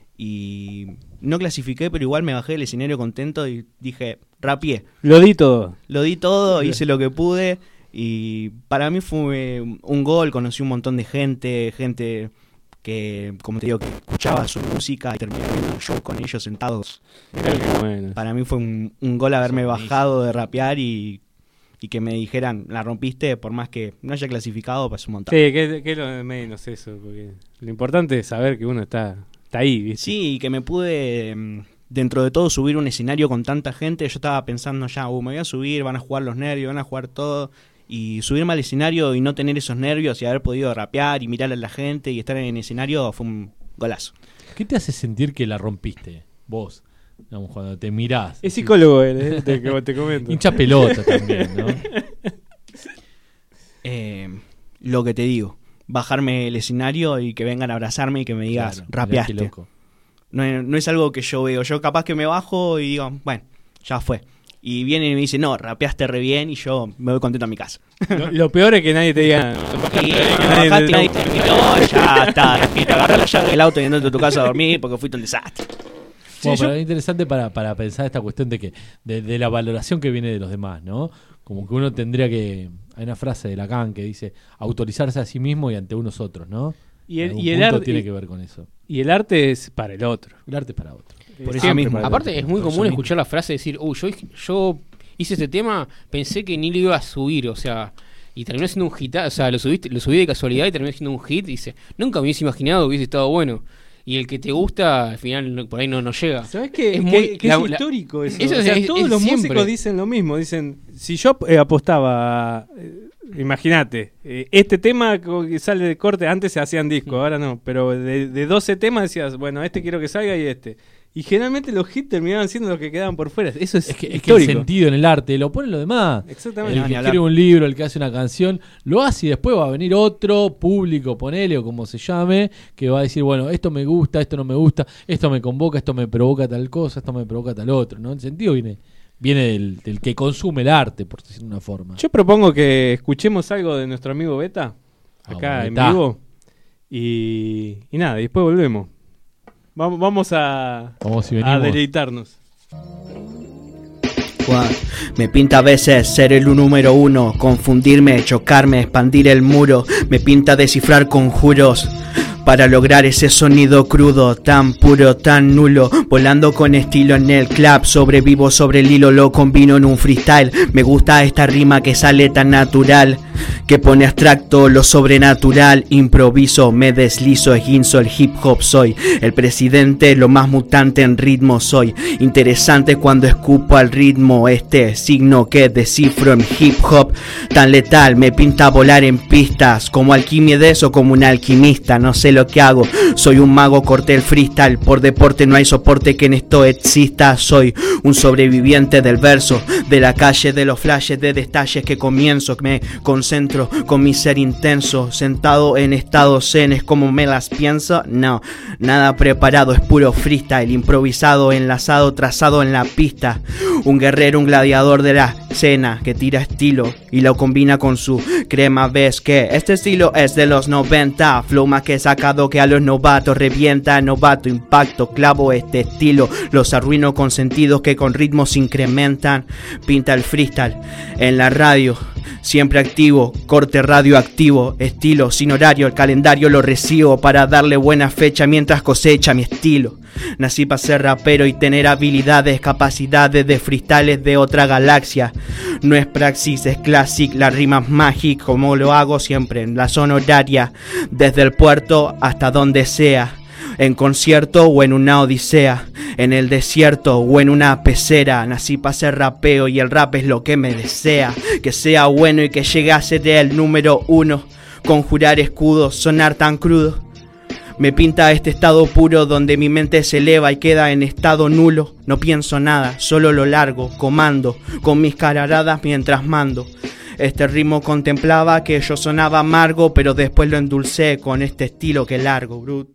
Y no clasifiqué, pero igual me bajé del escenario contento y dije, rapié. Lo di todo. Lo di todo, hice lo que pude y para mí fue un gol, conocí un montón de gente, gente que, como te digo, que escuchaba su música y terminé viendo un show con ellos sentados. Bueno. Para mí fue un, un gol haberme bajado de rapear y, y que me dijeran, la rompiste, por más que no haya clasificado, pasó un montón. Sí, que, que es lo de menos eso, porque lo importante es saber que uno está... Está ahí, ¿viste? Sí, y que me pude, dentro de todo, subir un escenario con tanta gente. Yo estaba pensando ya, uh, me voy a subir, van a jugar los nervios, van a jugar todo. Y subirme al escenario y no tener esos nervios y haber podido rapear y mirar a la gente y estar en el escenario fue un golazo. ¿Qué te hace sentir que la rompiste? Vos, digamos, cuando te mirás. Es psicólogo él, ¿eh? te, te comento. Hincha pelota también, ¿no? Eh, lo que te digo. Bajarme el escenario y que vengan a abrazarme y que me digas, Claro, rapeaste. mirá qué loco. No, es- no es algo que yo veo. Yo capaz que me bajo y digo, bueno, ya fue. Y vienen y me dicen, no, rapeaste re bien y yo me voy contento a mi casa. Lo, lo peor es que nadie te diga... Y bajaste, nadie te miró, ya está. Y te agarrás la llave del auto y andate a tu casa a dormir porque fuiste un desastre. Bueno, Sí, pero yo- es interesante para, para pensar esta cuestión de que de, de la valoración que viene de los demás, ¿no? Como que uno tendría que... Hay una frase de Lacan que dice autorizarse a sí mismo y ante unos otros, ¿no? Y el, En algún y el punto arte tiene y- que ver con eso. Y el arte es para el otro. El arte es para otro. Por eso Siempre mismo. para el Aparte otro. es muy Por eso común mismo. escuchar la frase de decir, uy, yo, yo hice este tema, pensé que ni lo iba a subir, o sea, y terminó siendo un hit, o sea, lo subiste, lo subí de casualidad y terminó siendo un hit, y dice, nunca me hubiese imaginado que hubiese estado bueno. Y el que te gusta, al final no- por ahí no, no llega. ¿Sabes qué? Es Es, muy- que, la- es la- histórico eso. eso O sea, es- todos es los siempre. músicos dicen lo mismo. Dicen, si yo eh, apostaba eh, imagínate, eh, este tema que sale de corte, antes se hacían discos, ahora no, pero de, de doce temas decías, bueno, este quiero que salga y este. Y generalmente los hits terminaban siendo los que quedaban por fuera. Eso es, es que, es histórico. que el sentido en el arte lo pone lo demás. Exactamente. El que escribe un libro, el que hace una canción, lo hace y después va a venir otro público, ponele o como se llame, que va a decir, bueno, esto me gusta, esto no me gusta, esto me convoca, esto me provoca tal cosa, esto me provoca tal otro, ¿no? El sentido viene viene del, del que consume el arte, por decirlo de una forma. Yo propongo que escuchemos algo de nuestro amigo Beta, acá Vamos, en Beta. vivo. Y, y nada, y después volvemos. Vamos, vamos a, Vamos y a venimos. deleitarnos. Me pinta a veces ser el número uno, confundirme, chocarme, expandir el muro. Me pinta descifrar conjuros para lograr ese sonido crudo, tan puro, tan nulo. Volando con estilo en el club, sobrevivo sobre el hilo, lo combino en un freestyle. Me gusta esta rima que sale tan natural, que pone abstracto lo sobrenatural. Improviso, me deslizo, esguinzo, el hip hop soy el presidente, lo más mutante en ritmo soy. Interesante cuando escupo al ritmo, este signo que descifro en hip hop. Tan letal, me pinta volar en pistas, como Alquímedes o como un alquimista. No sé lo que hago, soy un mago, corté el freestyle. Por deporte no hay soporte que en esto exista. Soy un sobreviviente del verso, de la calle, de los flashes, de detalles que comienzo. Me concentro con mi ser intenso, sentado en estado zen, es como me las pienso. No, nada preparado, es puro freestyle, improvisado, enlazado, trazado en la pista. Un guerrero, un gladiador de la escena que tira estilo y lo combina con su crema. Ves que este estilo es de los noventa, flow más que sacado que a los novatos revienta. Novato, impacto, clavo este estilo, los arruino con sentidos que con ritmos incrementan. Pinta el freestyle en la radio, siempre activo, corte radioactivo, estilo sin horario, el calendario lo recibo para darle buena fecha mientras cosecha mi estilo. Nací para ser rapero y tener habilidades, capacidades de freestyles de otra galaxia. No es praxis, es classic, la rima es magic, como lo hago siempre en la zona horaria, desde el puerto hasta donde sea. En concierto o en una odisea, en el desierto o en una pecera. Nací para ser rapeo y el rap es lo que me desea. Que sea bueno y que llegue a ser el número uno. Conjurar escudos, sonar tan crudo. Me pinta este estado puro donde mi mente se eleva y queda en estado nulo. No pienso nada, solo lo largo, comando, con mis cararadas mientras mando. Este ritmo contemplaba que yo sonaba amargo, pero después lo endulcé con este estilo que largo, brut.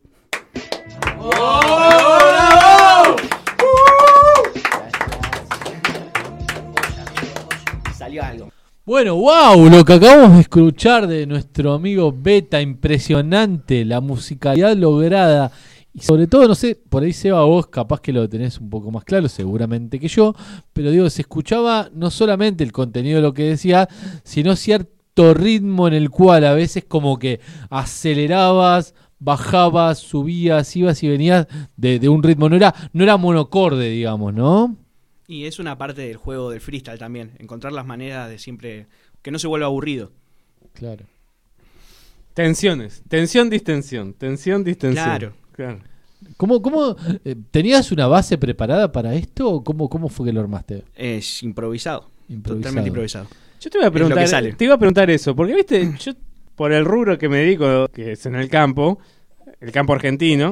Salió algo. Bueno, wow, lo que acabamos de escuchar de nuestro amigo Beta, impresionante, la musicalidad lograda. Y sobre todo, no sé, por ahí Seba, vos capaz que lo tenés un poco más claro, seguramente que yo, pero digo, se escuchaba no solamente el contenido de lo que decía, sino cierto ritmo en el cual a veces como que acelerabas, bajabas, subías, ibas y venías de, de un ritmo, no era, no era monocorde, digamos, ¿no? Y es una parte del juego del freestyle también, encontrar las maneras de siempre, que no se vuelva aburrido. Claro. Tensiones, tensión, distensión, tensión, distensión. Claro. Claro. ¿Cómo, cómo eh, tenías una base preparada para esto o cómo, cómo fue que lo armaste? Es improvisado, Improvisado. totalmente improvisado. Yo te iba a Es lo que preguntar, sale. te iba a preguntar eso, porque viste, yo por el rubro que me dedico, que es en el campo, el campo argentino,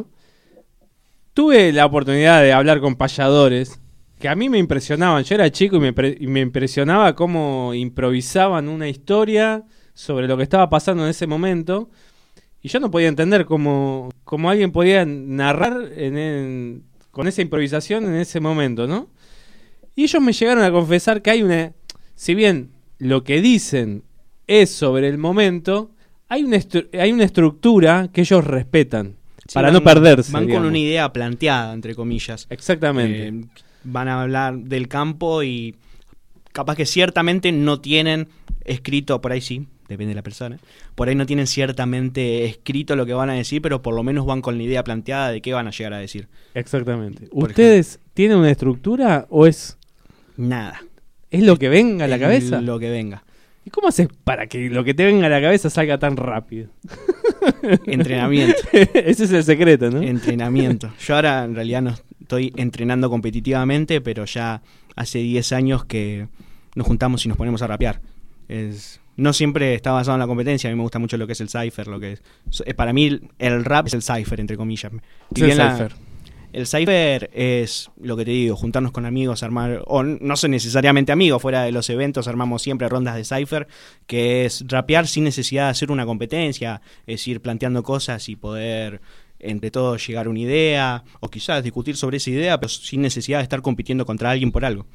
tuve la oportunidad de hablar con payadores que a mí me impresionaban. Yo era chico y me, pre- y me impresionaba cómo improvisaban una historia sobre lo que estaba pasando en ese momento. Y yo no podía entender cómo, cómo alguien podía narrar en, en, con esa improvisación en ese momento, ¿no? Y ellos me llegaron a confesar que hay una... Si bien lo que dicen es sobre el momento, hay una, estru- hay una estructura que ellos respetan, sí, para van, no perderse. Van digamos. con una idea planteada, entre comillas. Exactamente. Eh, van a hablar del campo y capaz que ciertamente no tienen escrito, por ahí sí, depende de la persona, por ahí no tienen ciertamente escrito lo que van a decir, pero por lo menos van con la idea planteada de qué van a llegar a decir. Exactamente. Por ¿Ustedes ejemplo, tienen una estructura o es...? Nada. ¿Es lo que venga a la es cabeza? Lo que venga. ¿Y cómo haces para que lo que te venga a la cabeza salga tan rápido? Entrenamiento. Ese es el secreto, ¿no? Entrenamiento. Yo ahora en realidad no estoy entrenando competitivamente, pero ya hace diez años que nos juntamos y nos ponemos a rapear. Es no siempre está basado en la competencia. A mí me gusta mucho lo que es el cypher, lo que es, para mí el rap es el cypher, entre comillas. ¿Qué es el la, cypher? El cypher es lo que te digo, juntarnos con amigos, armar, o no son necesariamente amigos, fuera de los eventos armamos siempre rondas de cypher, que es rapear sin necesidad de hacer una competencia, es ir planteando cosas y poder entre todos llegar a una idea, o quizás discutir sobre esa idea, pero sin necesidad de estar compitiendo contra alguien por algo.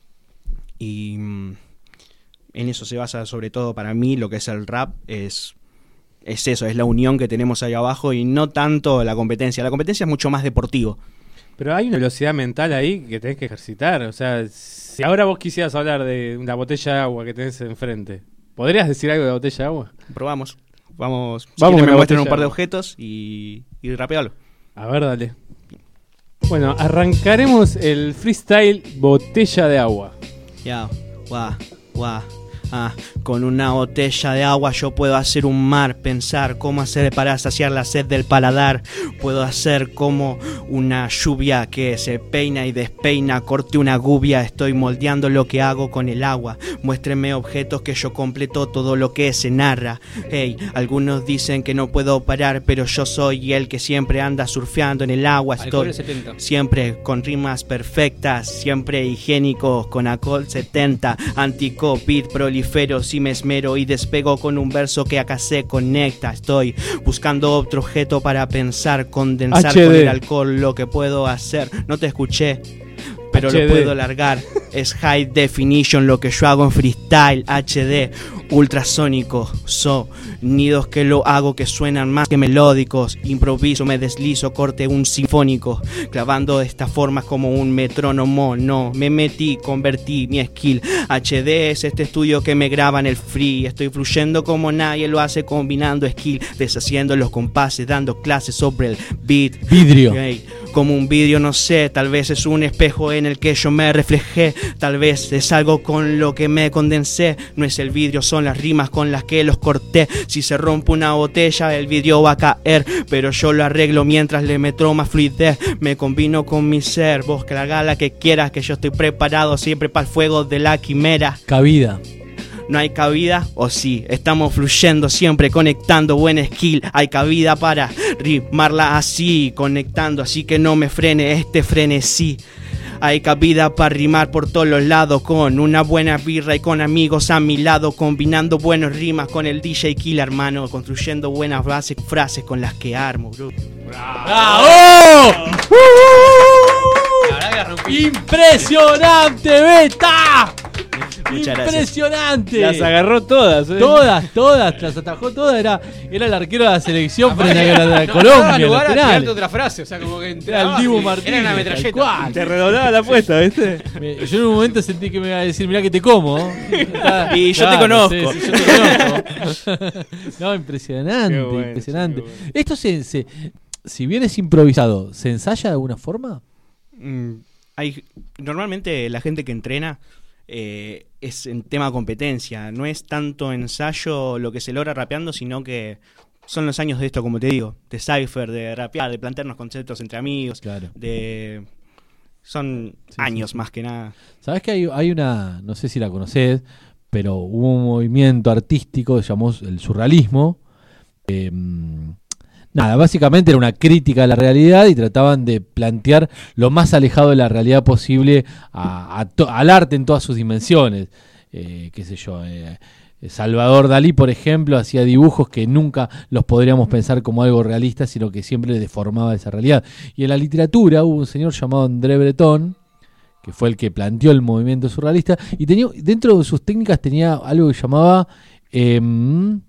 Y en eso se basa sobre todo para mí lo que es el rap, es... Es eso, es la unión que tenemos ahí abajo y no tanto la competencia. La competencia es mucho más deportivo. Pero hay una velocidad mental ahí que tenés que ejercitar. O sea, si ahora vos quisieras hablar de una botella de agua que tenés enfrente, ¿podrías decir algo de la botella de agua? Probamos. Vamos. Si Vamos, quieren me muestran un botella par de de objetos y, y rapealo. A ver, dale. Bueno, arrancaremos el freestyle botella de agua. Ya, guau, guau. Ah, con una botella de agua yo puedo hacer un mar, pensar cómo hacer para saciar la sed del paladar. Puedo hacer como una lluvia que se peina y despeina, corte una gubia. Estoy moldeando lo que hago con el agua. Muéstrenme objetos que yo completo todo lo que se narra. Hey, algunos dicen que no puedo parar, pero yo soy el que siempre anda surfeando en el agua. Estoy siempre con rimas perfectas, siempre higiénicos, con alcohol setenta, anti-COVID, proliferación. Si me esmero y despego con un verso que acá se conecta. Estoy buscando otro objeto para pensar, condensar H D. con el alcohol lo que puedo hacer. No te escuché, pero H D. lo puedo largar. Es high definition lo que yo hago en freestyle. H D, ultrasónico, sonidos que lo hago que suenan más que melódicos. Improviso, me deslizo, corte un sinfónico, clavando de esta forma como un metrónomo. No, me metí, convertí mi skill. H D es este estudio que me graba en el free. Estoy fluyendo como nadie lo hace, combinando skill, deshaciendo los compases, dando clases sobre el beat. Vidrio. Okay. Como un vidrio, no sé, tal vez es un espejo en el que yo me reflejé, tal vez es algo con lo que me condensé. No es el vidrio, son las rimas con las que los corté. Si se rompe una botella, el vidrio va a caer, pero yo lo arreglo mientras le meto más fluidez. Me combino con mi ser, vos que la gala que quieras, que yo estoy preparado siempre para el fuego de la quimera. Cabida. No hay cabida, o sí, estamos fluyendo siempre, conectando, buen skill. Hay cabida para rimarla así, conectando, así que no me frene este frenesí. Hay cabida para rimar por todos los lados, con una buena birra y con amigos a mi lado, combinando buenos rimas con el D J Killer, hermano, construyendo buenas bases, frases con las que armo, bro. ¡Bravo! ¡Impresionante, Beta! Muchas ¡Impresionante! Las agarró todas, ¿eh? Todas, todas, las atajó todas. Era, era el arquero de la selección frente a la de Colombia. No, lugar a lateral. tirarte otra frase, o sea, como que Era el Dibu Martínez. Era una metralleta. Te redoblaba la apuesta, ¿viste? Me- Yo en un momento sentí que me iba a decir, mirá que te como. Y yo te Claro, conozco. sí, sí, yo te conozco. No, impresionante, Qué bueno, impresionante. qué bueno. Esto se, se- si bien es improvisado, ¿se ensaya de alguna forma? Mm, hay, normalmente la gente que entrena eh, es en tema competencia, no es tanto ensayo lo que se logra rapeando, sino que son los años de esto, como te digo, de cypher, de rapear, de plantearnos conceptos entre amigos, Claro. de son Sí, años sí, sí. más que nada. ¿Sabes que hay, hay una, no sé si la conocés, pero hubo un movimiento artístico que se llamó el surrealismo? Eh, nada, básicamente era una crítica a la realidad y trataban de plantear lo más alejado de la realidad posible a, a to- al arte en todas sus dimensiones. Eh, qué sé yo, eh, Salvador Dalí, por ejemplo, hacía dibujos que nunca los podríamos pensar como algo realista, sino que siempre deformaba esa realidad. Y en la literatura hubo un señor llamado André Breton, que fue el que planteó el movimiento surrealista, y tenía dentro de sus técnicas tenía algo que llamaba, eh, en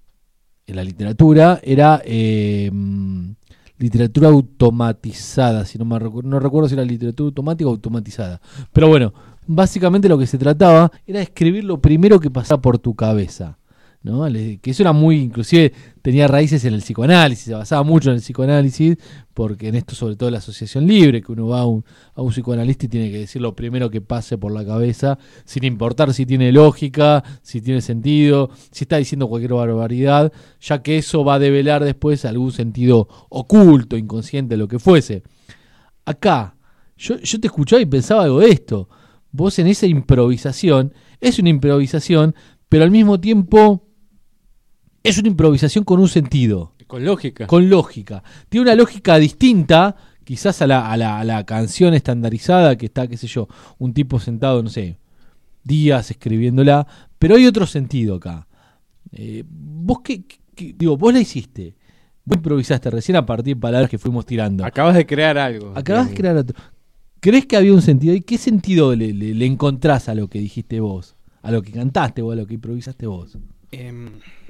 la literatura, era eh, literatura automatizada, si no me recuerdo, no recuerdo si era literatura automática o automatizada. Pero bueno, básicamente lo que se trataba era escribir lo primero que pasaba por tu cabeza, ¿no? Le- que eso era muy, inclusive tenía raíces en el psicoanálisis, se basaba mucho en el psicoanálisis, porque en esto sobre todo la asociación libre, que uno va a un, a un psicoanalista y tiene que decir lo primero que pase por la cabeza, sin importar si tiene lógica, si tiene sentido, si está diciendo cualquier barbaridad, ya que eso va a develar después algún sentido oculto, inconsciente, lo que fuese. Acá, yo, yo te escuchaba y pensaba algo de esto. Vos en esa improvisación, es una improvisación, pero al mismo tiempo es una improvisación con un sentido. Con lógica. Con lógica. Tiene una lógica distinta, quizás a la, a la, a la canción estandarizada que está, qué sé yo, un tipo sentado, no sé, días escribiéndola, pero hay otro sentido acá. Eh, vos qué, qué, digo, vos la hiciste, vos improvisaste recién a partir de palabras que fuimos tirando. Acabas de crear algo. Acabas de crear otro. ¿Crees que había un sentido? ¿Y qué sentido le, le, le encontrás a lo que dijiste vos? A lo que cantaste o a lo que improvisaste vos. Eh,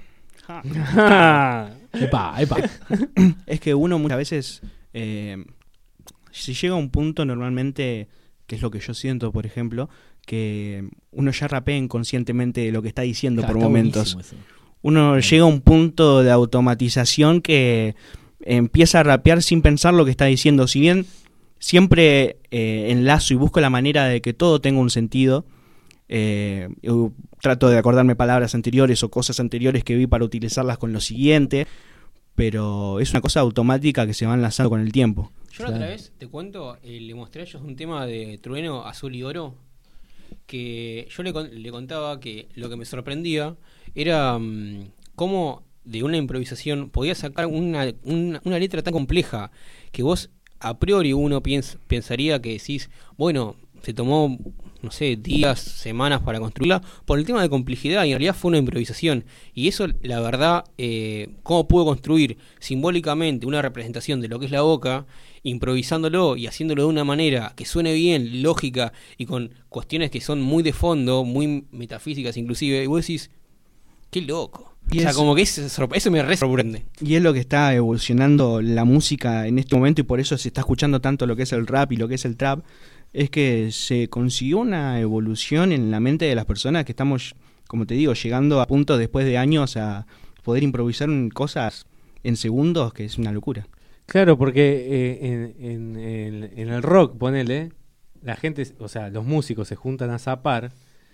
epa, epa. Es que uno muchas veces, eh, si llega a un punto normalmente, que es lo que yo siento, por ejemplo, que uno ya rapea inconscientemente lo que está diciendo Claro, por está momentos. buenísimo eso. Uno llega a un punto de automatización que empieza a rapear sin pensar lo que está diciendo. Si bien siempre eh, enlazo y busco la manera de que todo tenga un sentido, eh, yo trato de acordarme palabras anteriores o cosas anteriores que vi para utilizarlas con lo siguiente, pero es una cosa automática que se va enlazando con el tiempo. Yo la otra vez, te cuento, eh, le mostré a ellos un tema de Trueno, Azul y Oro, que yo le, le contaba que lo que me sorprendía era um, cómo de una improvisación podía sacar una, una, una letra tan compleja que vos a priori uno piens, pensaría que decís, bueno, se tomó, no sé, días, semanas para construirla por el tema de complejidad, y en realidad fue una improvisación. Y eso, la verdad, eh, cómo pudo construir simbólicamente una representación de lo que es la boca, improvisándolo y haciéndolo de una manera que suene bien, lógica, y con cuestiones que son muy de fondo, muy metafísicas inclusive, y vos decís, qué loco. Y o sea, es, como que es, eso me re sorprende. Y es lo que está evolucionando la música en este momento, y por eso se está escuchando tanto lo que es el rap y lo que es el trap, es que se consiguió una evolución en la mente de las personas que estamos, como te digo, llegando a puntos después de años a poder improvisar cosas en segundos, que es una locura. Claro, porque eh, en, en, en, en el rock, ponele, la gente, o sea, los músicos se juntan a zapar,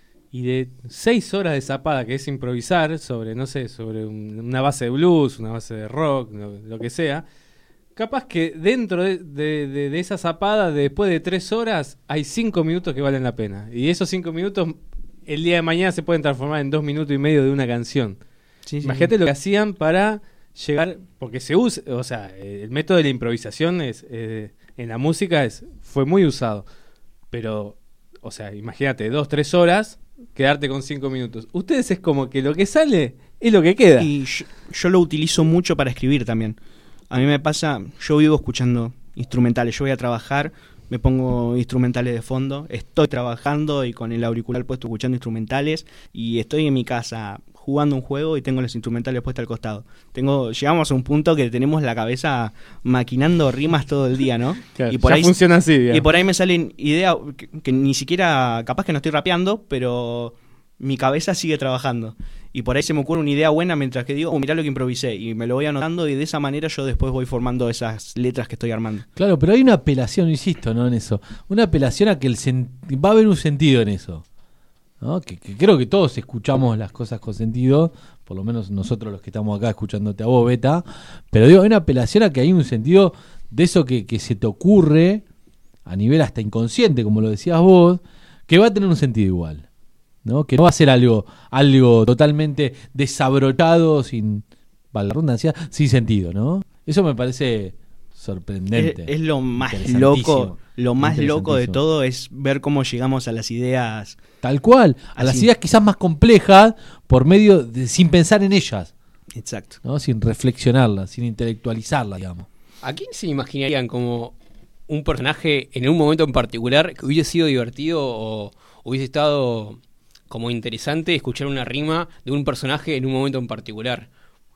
y de seis horas de zapada, que es improvisar sobre, no sé, sobre un, una base de blues, una base de rock, lo, lo que sea, capaz que dentro de, de, de, de esa zapada, de después de tres horas, hay cinco minutos que valen la pena. Y esos cinco minutos, el día de mañana se pueden transformar en dos minutos y medio de una canción. Sí, sí, Imagínate sí. lo que hacían para llegar, porque se usa, o sea, el método de la improvisación es, eh, en la música es, fue muy usado. Pero, o sea, imagínate, dos, tres horas, quedarte con cinco minutos. Ustedes es como que lo que sale es lo que queda. Y yo, yo lo utilizo mucho para escribir también. A mí me pasa, yo vivo escuchando instrumentales. Yo voy a trabajar, me pongo instrumentales de fondo, estoy trabajando y con el auricular puesto escuchando instrumentales, y estoy en mi casa jugando un juego y tengo los instrumentales puestos al costado. Tengo, llegamos a un punto que tenemos la cabeza maquinando rimas todo el día, ¿no? Claro, y por ya ahí funciona así, digamos. Y por ahí me salen ideas que, que ni siquiera, capaz que no estoy rapeando, pero mi cabeza sigue trabajando. Y por ahí se me ocurre una idea buena mientras que digo, oh, mirá lo que improvisé, y me lo voy anotando, y de esa manera yo después voy formando esas letras que estoy armando. Claro, pero hay una apelación, insisto, ¿no? En eso. Una apelación a que el sen- va a haber un sentido en eso, ¿no? Que, que creo que todos escuchamos las cosas con sentido, por lo menos nosotros los que estamos acá escuchándote a vos, Beta, pero digo, hay una apelación a que hay un sentido de eso que, que se te ocurre a nivel hasta inconsciente, como lo decías vos, que va a tener un sentido igual, ¿no? Que no va a ser algo, algo totalmente desabrochado, sin, para la redundancia, sin sentido, ¿no? Eso me parece sorprendente. Es, es lo más Interesantísimo. loco, lo más loco de Interesantísimo. todo es ver cómo llegamos a las ideas. Tal cual, a así. las ideas quizás más complejas por medio de, sin pensar en ellas. Exacto. ¿No? Sin reflexionarlas, sin intelectualizarlas, digamos. ¿A quién se imaginarían como un personaje en un momento en particular que hubiese sido divertido o hubiese estado como interesante escuchar una rima de un personaje en un momento en particular?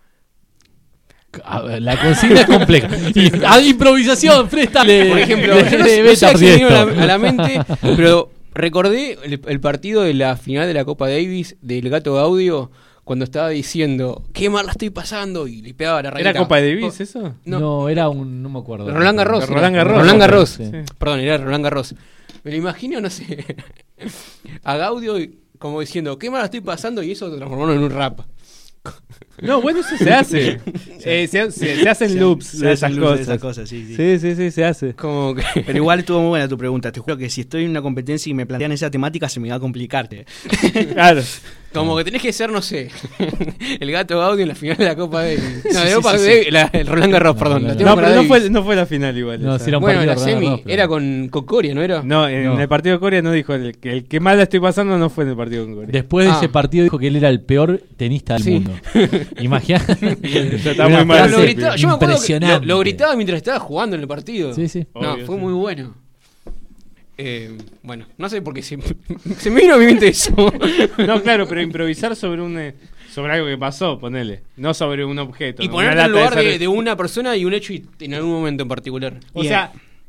A ver, la consigna es compleja. Y, a, improvisación, freestyle. Por ejemplo, yo no, no sé a quién me vino a la, a la mente, pero recordé el, el partido de la final de la Copa Davis del Gato Gaudio, cuando estaba diciendo, qué mal la estoy pasando, y le pegaba la raqueta. ¿Era Copa Davis eso? No, no, era un, no me acuerdo. Roland Garros. Roland Garros. Roland Garros. Sí. Perdón, era Roland Garros. Me lo imagino, no sé, a Gaudio como diciendo, qué mal la estoy pasando, y eso se transformó en un rap. No, bueno, eso se hace. eh, se, se, se hacen loops se de hacen esas loops cosas. de esas cosas, sí, sí. Sí, sí, sí, se hace. Como que... Pero igual estuvo muy buena tu pregunta. Te juro que si estoy en una competencia y me plantean esa temática, se me va a complicarte. Claro. Como que tenés que ser, no sé, el Gato Gaudio en la final de la Copa Davis. No, Sí, de sí, Copa sí, Davis, sí. la- el Roland Garros, No, perdón. no, la no. tengo No, para pero no Davis. fue, no fue la final igual. No, esa. si era un Bueno, partido la de Roland semi Garros, pero- era con, con Corea, ¿no era? No, en No. el partido de Corea no dijo el que, el que mal la estoy pasando no fue en el partido con Corea. Después de Ah. ese partido dijo que él era el peor tenista del Sí. mundo. Imagínate. Eso está muy mal. Pero lo sí, gritaba- yo me acuerdo que Impresionante. lo, lo gritaba mientras estaba jugando en el partido. Sí, sí. No, Obvio, fue sí. muy bueno. Eh, bueno, no sé por qué se, se me vino a mi mente eso. No, claro, pero improvisar sobre un eh, sobre algo que pasó, ponele. No sobre un objeto. Y ¿no? ponerte Una en lata lugar de, cerveza. de una persona y un hecho y- en algún momento en particular. O sea,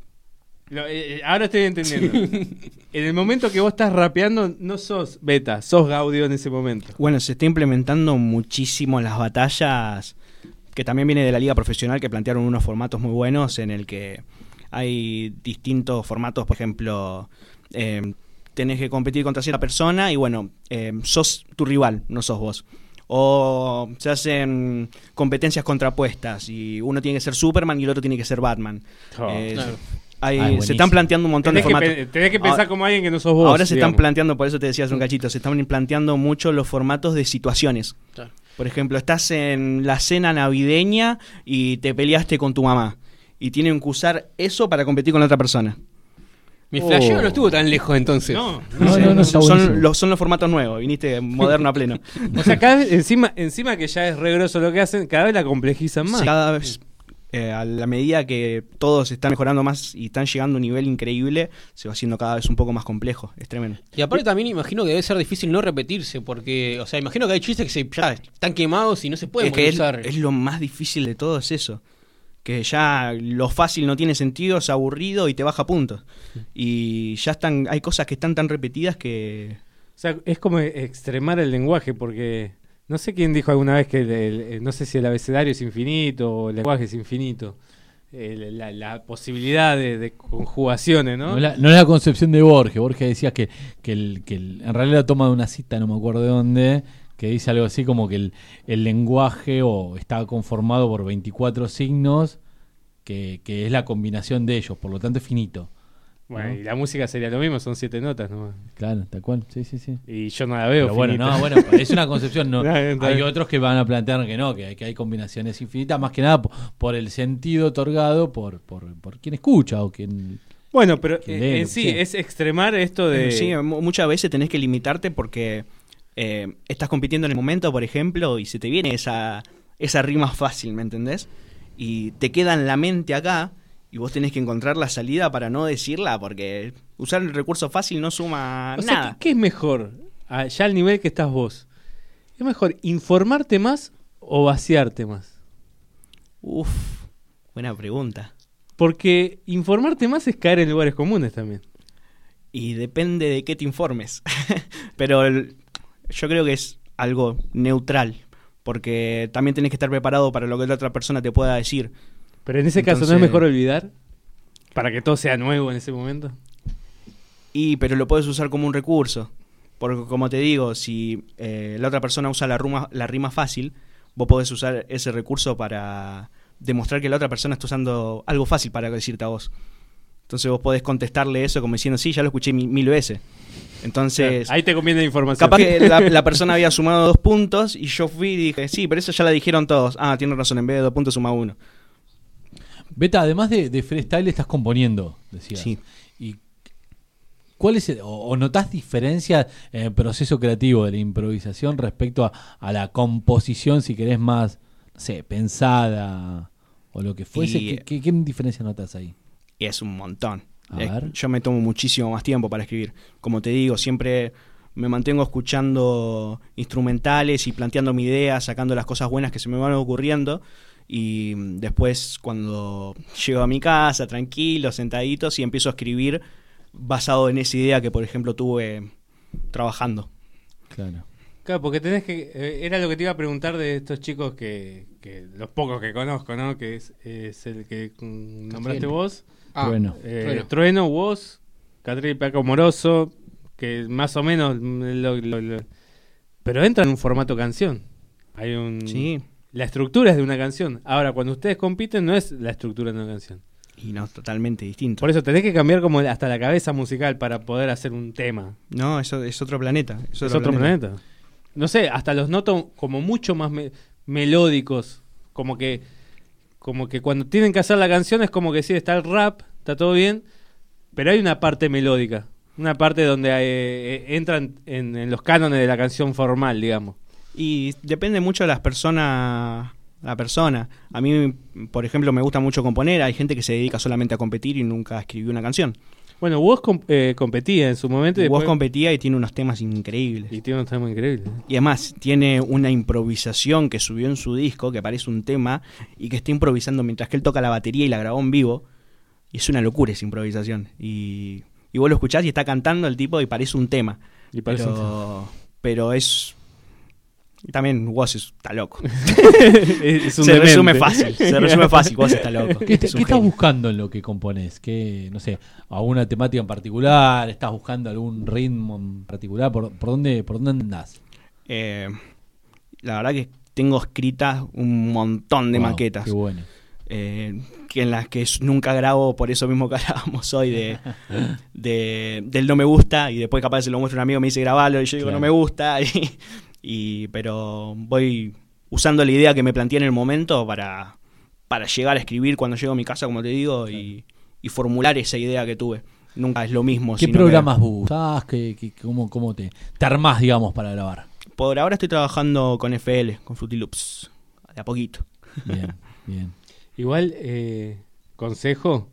lo- eh, ahora estoy entendiendo. En el momento que vos estás rapeando, no sos beta, sos Gaudio en ese momento. Bueno, se está implementando muchísimo en las batallas, que también viene de la liga profesional, que plantearon unos formatos muy buenos en el que hay distintos formatos. Por ejemplo, eh, tenés que competir contra cierta persona y bueno, eh, sos tu rival, no sos vos. O se hacen competencias contrapuestas y uno tiene que ser Superman y el otro tiene que ser Batman. Oh, Eh, claro. hay- Ah, se buenísimo. están planteando un montón Tenés de que, formatos. pe- tenés que pensar Ahora- como alguien que no sos vos. Ahora se están digamos. planteando, por eso te decía hace un cachito, se están planteando mucho los formatos de situaciones. Claro. Por ejemplo, estás en la cena navideña y te peleaste con tu mamá. Y tienen que usar eso para competir con la otra persona. Mi flasheo no estuvo tan lejos entonces. No, No, no, no, está buenísimo. son, los, son los formatos nuevos, viniste moderno a pleno. o sea, cada vez, encima, encima que ya es re grosso lo que hacen, cada vez la complejizan más. Cada vez, eh, a la medida que todos están mejorando más y están llegando a un nivel increíble, se va haciendo cada vez un poco más complejo. Es tremendo. Y aparte también imagino que debe ser difícil no repetirse, porque, o sea, imagino que hay chistes que se, ya están quemados y no se pueden Es que es, usar. es lo más difícil de todo, es eso. Que ya lo fácil no tiene sentido, es aburrido y te baja puntos. Y ya están, hay cosas que están tan repetidas que... O sea, es como extremar el lenguaje, porque no sé quién dijo alguna vez que el- el- no sé si el abecedario es infinito o el lenguaje es infinito. El- la, la posibilidad de, de conjugaciones, ¿no? No, la, no es la concepción de Borges. Borges decía que, que, el, que el- en realidad la toma de una cita, no me acuerdo de dónde, que dice algo así como que el, el lenguaje o está conformado por veinticuatro signos, que, que es la combinación de ellos, por lo tanto es finito. Bueno, ¿no? y la música sería lo mismo, son siete notas nomás. Claro, tal cual, sí, sí, sí. Y yo no la veo. Pero bueno, finita. no, bueno, es una concepción. No, Está bien, está hay bien. otros que van a plantear que no, que hay, que hay combinaciones infinitas, más que nada por, por el sentido otorgado por, por, por quien escucha o quien... Bueno, pero Que eh, lee, en lo que sí sea. es extremar esto de... Sí, mu- muchas veces tenés que limitarte porque eh, estás compitiendo en el momento, por ejemplo, y se te viene esa, esa rima fácil, ¿me entendés? Y te queda en la mente acá y vos tenés que encontrar la salida para no decirla, porque usar el recurso fácil no suma O sea, nada. ¿qué, qué es mejor? Ah, ya al nivel que estás vos. ¿Es mejor informarte más o vaciarte más? Uf, buena pregunta. Porque informarte más es caer en lugares comunes también. Y depende de qué te informes. Pero el- yo creo que es algo neutral, porque también tenés que estar preparado para lo que la otra persona te pueda decir. Pero en ese caso, ¿no es Entonces- mejor olvidar? Para que todo sea nuevo en ese momento. Y pero lo puedes usar como un recurso. Porque como te digo, si eh, la otra persona usa la rima, la rima fácil, vos podés usar ese recurso para demostrar que la otra persona está usando algo fácil para decirte a vos. Entonces vos podés contestarle eso como diciendo, sí, ya lo escuché mi- mil veces. Entonces, Ahí te conviene la información. capaz que la, la persona había sumado dos puntos y yo fui y dije, sí, pero eso ya la dijeron todos. Ah, tiene razón, en vez de dos puntos suma uno. Beta, además de, de freestyle estás componiendo, decías. Sí. ¿Y cuál es el- o, o notás diferencia en el proceso creativo de la improvisación respecto a, a la composición, si querés más, no sé, pensada o lo que fuese? Y- ¿Qué, qué, qué diferencia notas ahí? Y es un montón. A Eh, ver. Yo me tomo muchísimo más tiempo para escribir. Como te digo, siempre me mantengo escuchando instrumentales y planteando mi idea, sacando las cosas buenas que se me van ocurriendo. Y mm, después, cuando llego a mi casa, tranquilo, sentaditos, y empiezo a escribir basado en esa idea que, por ejemplo, tuve trabajando. Claro. Claro, porque tenés que... eh, era lo que te iba a preguntar de estos chicos que... que los pocos que conozco, ¿no? Que es, es el que mm, nombraste Catriel. vos. Ah, Trueno. Eh, Trueno. Trueno, vos, Catriel Paco Moroso, que más o menos... mm, lo- lo- lo- pero entra en un formato canción. Hay un... Sí. La estructura es de una canción. Ahora, cuando ustedes compiten, no es la estructura de una canción. Y no, totalmente distinto. Por eso tenés que cambiar como hasta la cabeza musical para poder hacer un tema. No, eso es otro planeta. Es otro, es otro planeta. planeta. No sé, hasta los noto como mucho más me- melódicos. Como que, como que cuando tienen que hacer la canción es como que sí, está el rap, está todo bien, pero hay una parte melódica. Una parte donde eh, eh, entran en, en los cánones de la canción formal, digamos. Y depende mucho de las personas, la persona. A mí, por ejemplo, me gusta mucho componer. Hay gente que se dedica solamente a competir y nunca escribió una canción. Bueno, vos comp- eh, competía en su momento. Y Vos después... competía y tiene unos temas increíbles. Y tiene unos temas increíbles. Y además, tiene una improvisación que subió en su disco, que parece un tema, y que está improvisando mientras que él toca la batería y la grabó en vivo. Y es una locura esa improvisación. Y, y vos lo escuchás y está cantando el tipo y parece un tema. Y parece pero, un tema. pero es... Y también Woz está loco. es un se demente. resume fácil, se resume fácil, Woz está loco. ¿Qué, te- Es un qué estás genio. buscando en lo que compones? ¿Qué, no sé, alguna temática en particular? ¿Estás buscando algún ritmo en particular? ¿Por, por dónde por dónde andás? Eh, la verdad que tengo escritas un montón de Wow, maquetas. qué bueno. Eh, que en las que s- nunca grabo, por eso mismo que hablábamos hoy de, de del no me gusta, y después capaz se lo muestro a un amigo, me dice grabalo y yo digo Claro. no me gusta, y, y pero voy usando la idea que me planteé en el momento para, para llegar a escribir cuando llego a mi casa, como te digo, y, y formular esa idea que tuve. Nunca es lo mismo. ¿Qué si no programas vos usás? ¿Qué, qué, cómo, ¿Cómo te, te armás, digamos, para grabar? me- por ahora estoy trabajando con F L, con Fruity Loops, de a poquito. Bien, bien. Igual, eh, consejo,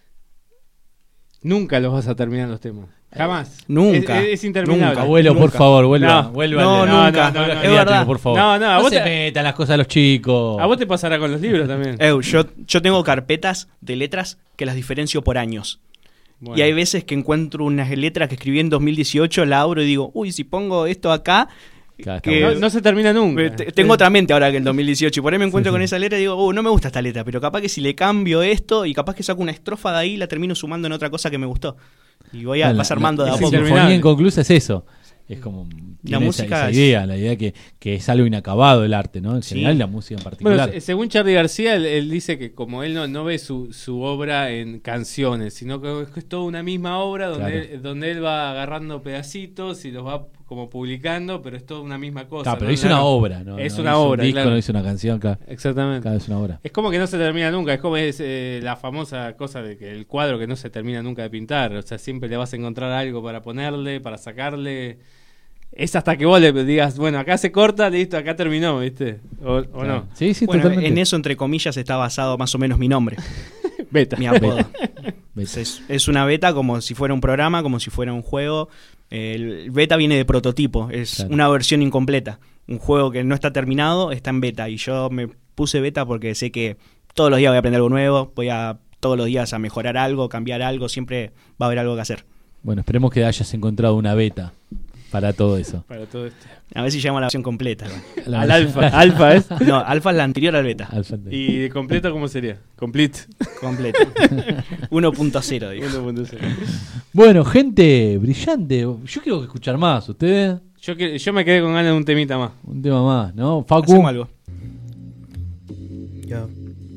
nunca los vas a terminar los temas. Jamás. Nunca. Es, es interminable. Nunca. Abuelo, por Nunca. favor, vuelva. No, vuelva no, al- nunca. vuelva al Es geriátrico, verdad. por favor. No, no, a no vos se te- metan las cosas de los chicos. A vos te pasará con los libros también. Eu, yo, yo tengo carpetas de letras que las diferencio por años. Bueno. Y hay veces que encuentro unas letras que escribí en dos mil dieciocho, la abro y digo, uy, si pongo esto acá, Claro, está que- no, bueno. no se termina nunca. te- tengo otra mente ahora que en dos mil dieciocho. Y por ahí me encuentro Sí, con sí. esa letra y digo, uh, no me gusta esta letra, pero capaz que si le cambio esto y capaz que saco una estrofa de ahí, la termino sumando en otra cosa que me gustó. Y voy a, Bueno, vas la- armando la, de a la poco. interminable. sinfonía inconclusa es eso. Es como tiene esa, música esa es- idea, la idea que, que es algo inacabado el arte, ¿no? En Sí. general, la música en particular. Bueno, se- según Charly García, él, él dice que como él no, no ve su, su obra en canciones, sino que es, es toda una misma obra donde, Claro. él, donde él va agarrando pedacitos y los va como publicando, pero es toda una misma cosa. Claro, pero ¿no? hizo una obra, ¿no? Es No una hizo obra, un disco, claro. no hizo una canción, claro. Exactamente. Claro, es una obra. Es como que no se termina nunca, es como es eh, la famosa cosa de que el cuadro que no se termina nunca de pintar, o sea, siempre le vas a encontrar algo para ponerle, para sacarle. Es hasta que vos le digas, bueno, acá se corta, listo, acá terminó, ¿viste? O, o Claro. no. Sí, sí, Bueno, totalmente. en eso, entre comillas, está basado más o menos mi nombre, Beta. mi apodo. Beta. Es, es una beta como si fuera un programa, como si fuera un juego. El beta viene de prototipo, es Claro. una versión incompleta. Un juego que no está terminado está en beta. Y yo me puse beta porque sé que todos los días voy a aprender algo nuevo, voy a todos los días a mejorar algo, cambiar algo, siempre va a haber algo que hacer. Bueno, esperemos que hayas encontrado una beta para todo eso. Para todo esto. A ver si llegamos a la versión completa. La- Al alfa. Alfa es. No, alfa es la anterior al beta. Alfa. ¿Y de completo cómo sería? Complete. Completa. uno punto cero, digo. uno punto cero. Bueno, gente brillante. Yo quiero escuchar más. ¿Ustedes? Yo, que- yo me quedé con ganas de un temita más. Un tema más, ¿no? Facu. Hacemos algo. Ya.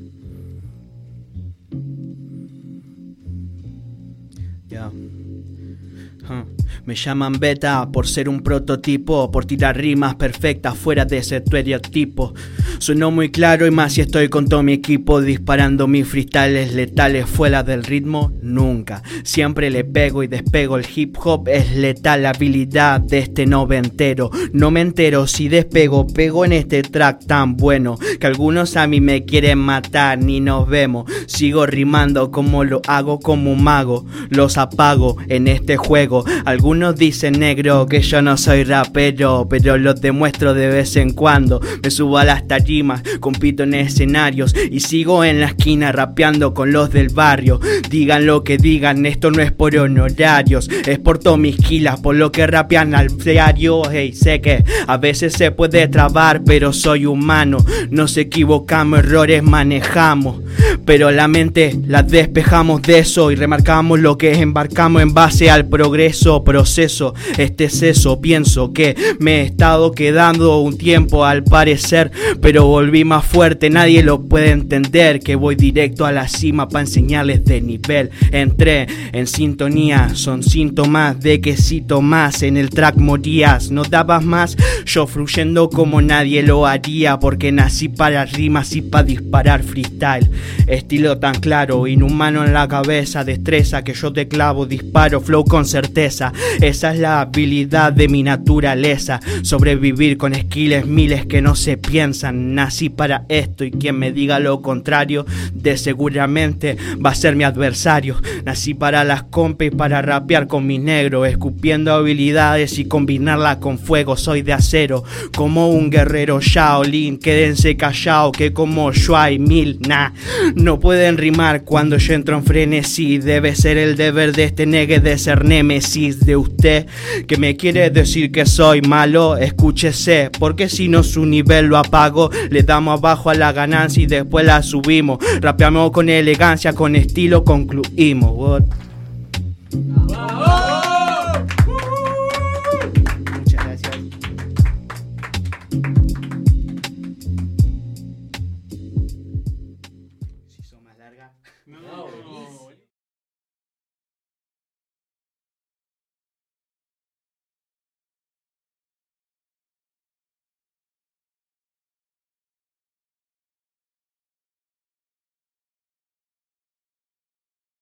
Ya. Huh. Me llaman beta por ser un prototipo, por tirar rimas perfectas fuera de ese estereotipo. Sueno muy claro y más si estoy con todo mi equipo, disparando mis freestyles letales fuera del ritmo, nunca. Siempre le pego y despego, el hip hop es letal, la habilidad de este noventero. No me entero si despego, pego en este track tan bueno que algunos a mí me quieren matar, ni nos vemos. Sigo rimando como lo hago como un mago, los apago en este juego. Algunos dicen negro que yo no soy rapero, pero lo demuestro de vez en cuando. Me subo a las tarimas, compito en escenarios y sigo en la esquina rapeando con los del barrio. Digan lo que digan, esto no es por honorarios, es por todos mis kilas, por lo que rapean al diario. Hey, sé que a veces se puede trabar, pero soy humano, nos equivocamos, errores manejamos, pero la mente la despejamos de eso y remarcamos lo que es embarcamos en base al progreso, proceso, este es eso, pienso que me he estado quedando un tiempo al parecer, pero volví más fuerte, nadie lo puede entender, que voy directo a la cima para enseñarles de nivel, entré en sintonía, son síntomas de que cito más, en el track morías, no dabas más, yo fluyendo como nadie lo haría, porque nací para rimas y para disparar freestyle, estilo tan claro, inhumano en la cabeza, destreza que yo te clavo, disparo, flow con certeza, esa es la habilidad de mi naturaleza, sobrevivir con skills miles que no se piensan, nací para esto y quien me diga lo contrario, de seguramente va a ser mi adversario, nací para las compas y para rapear con mi negro, escupiendo habilidades y combinarla con fuego, soy de acero, como un guerrero Shaolin, quédense callados que como yo hay mil, nah, no pueden rimar cuando yo entro en frenesí, debe ser el deber de este negue de ser némesis de usted, que me quiere decir que soy malo, escúchese, porque si no su nivel lo apago, le damos abajo a la ganancia y después la subimos, rapeamos con elegancia, con estilo concluimos. What?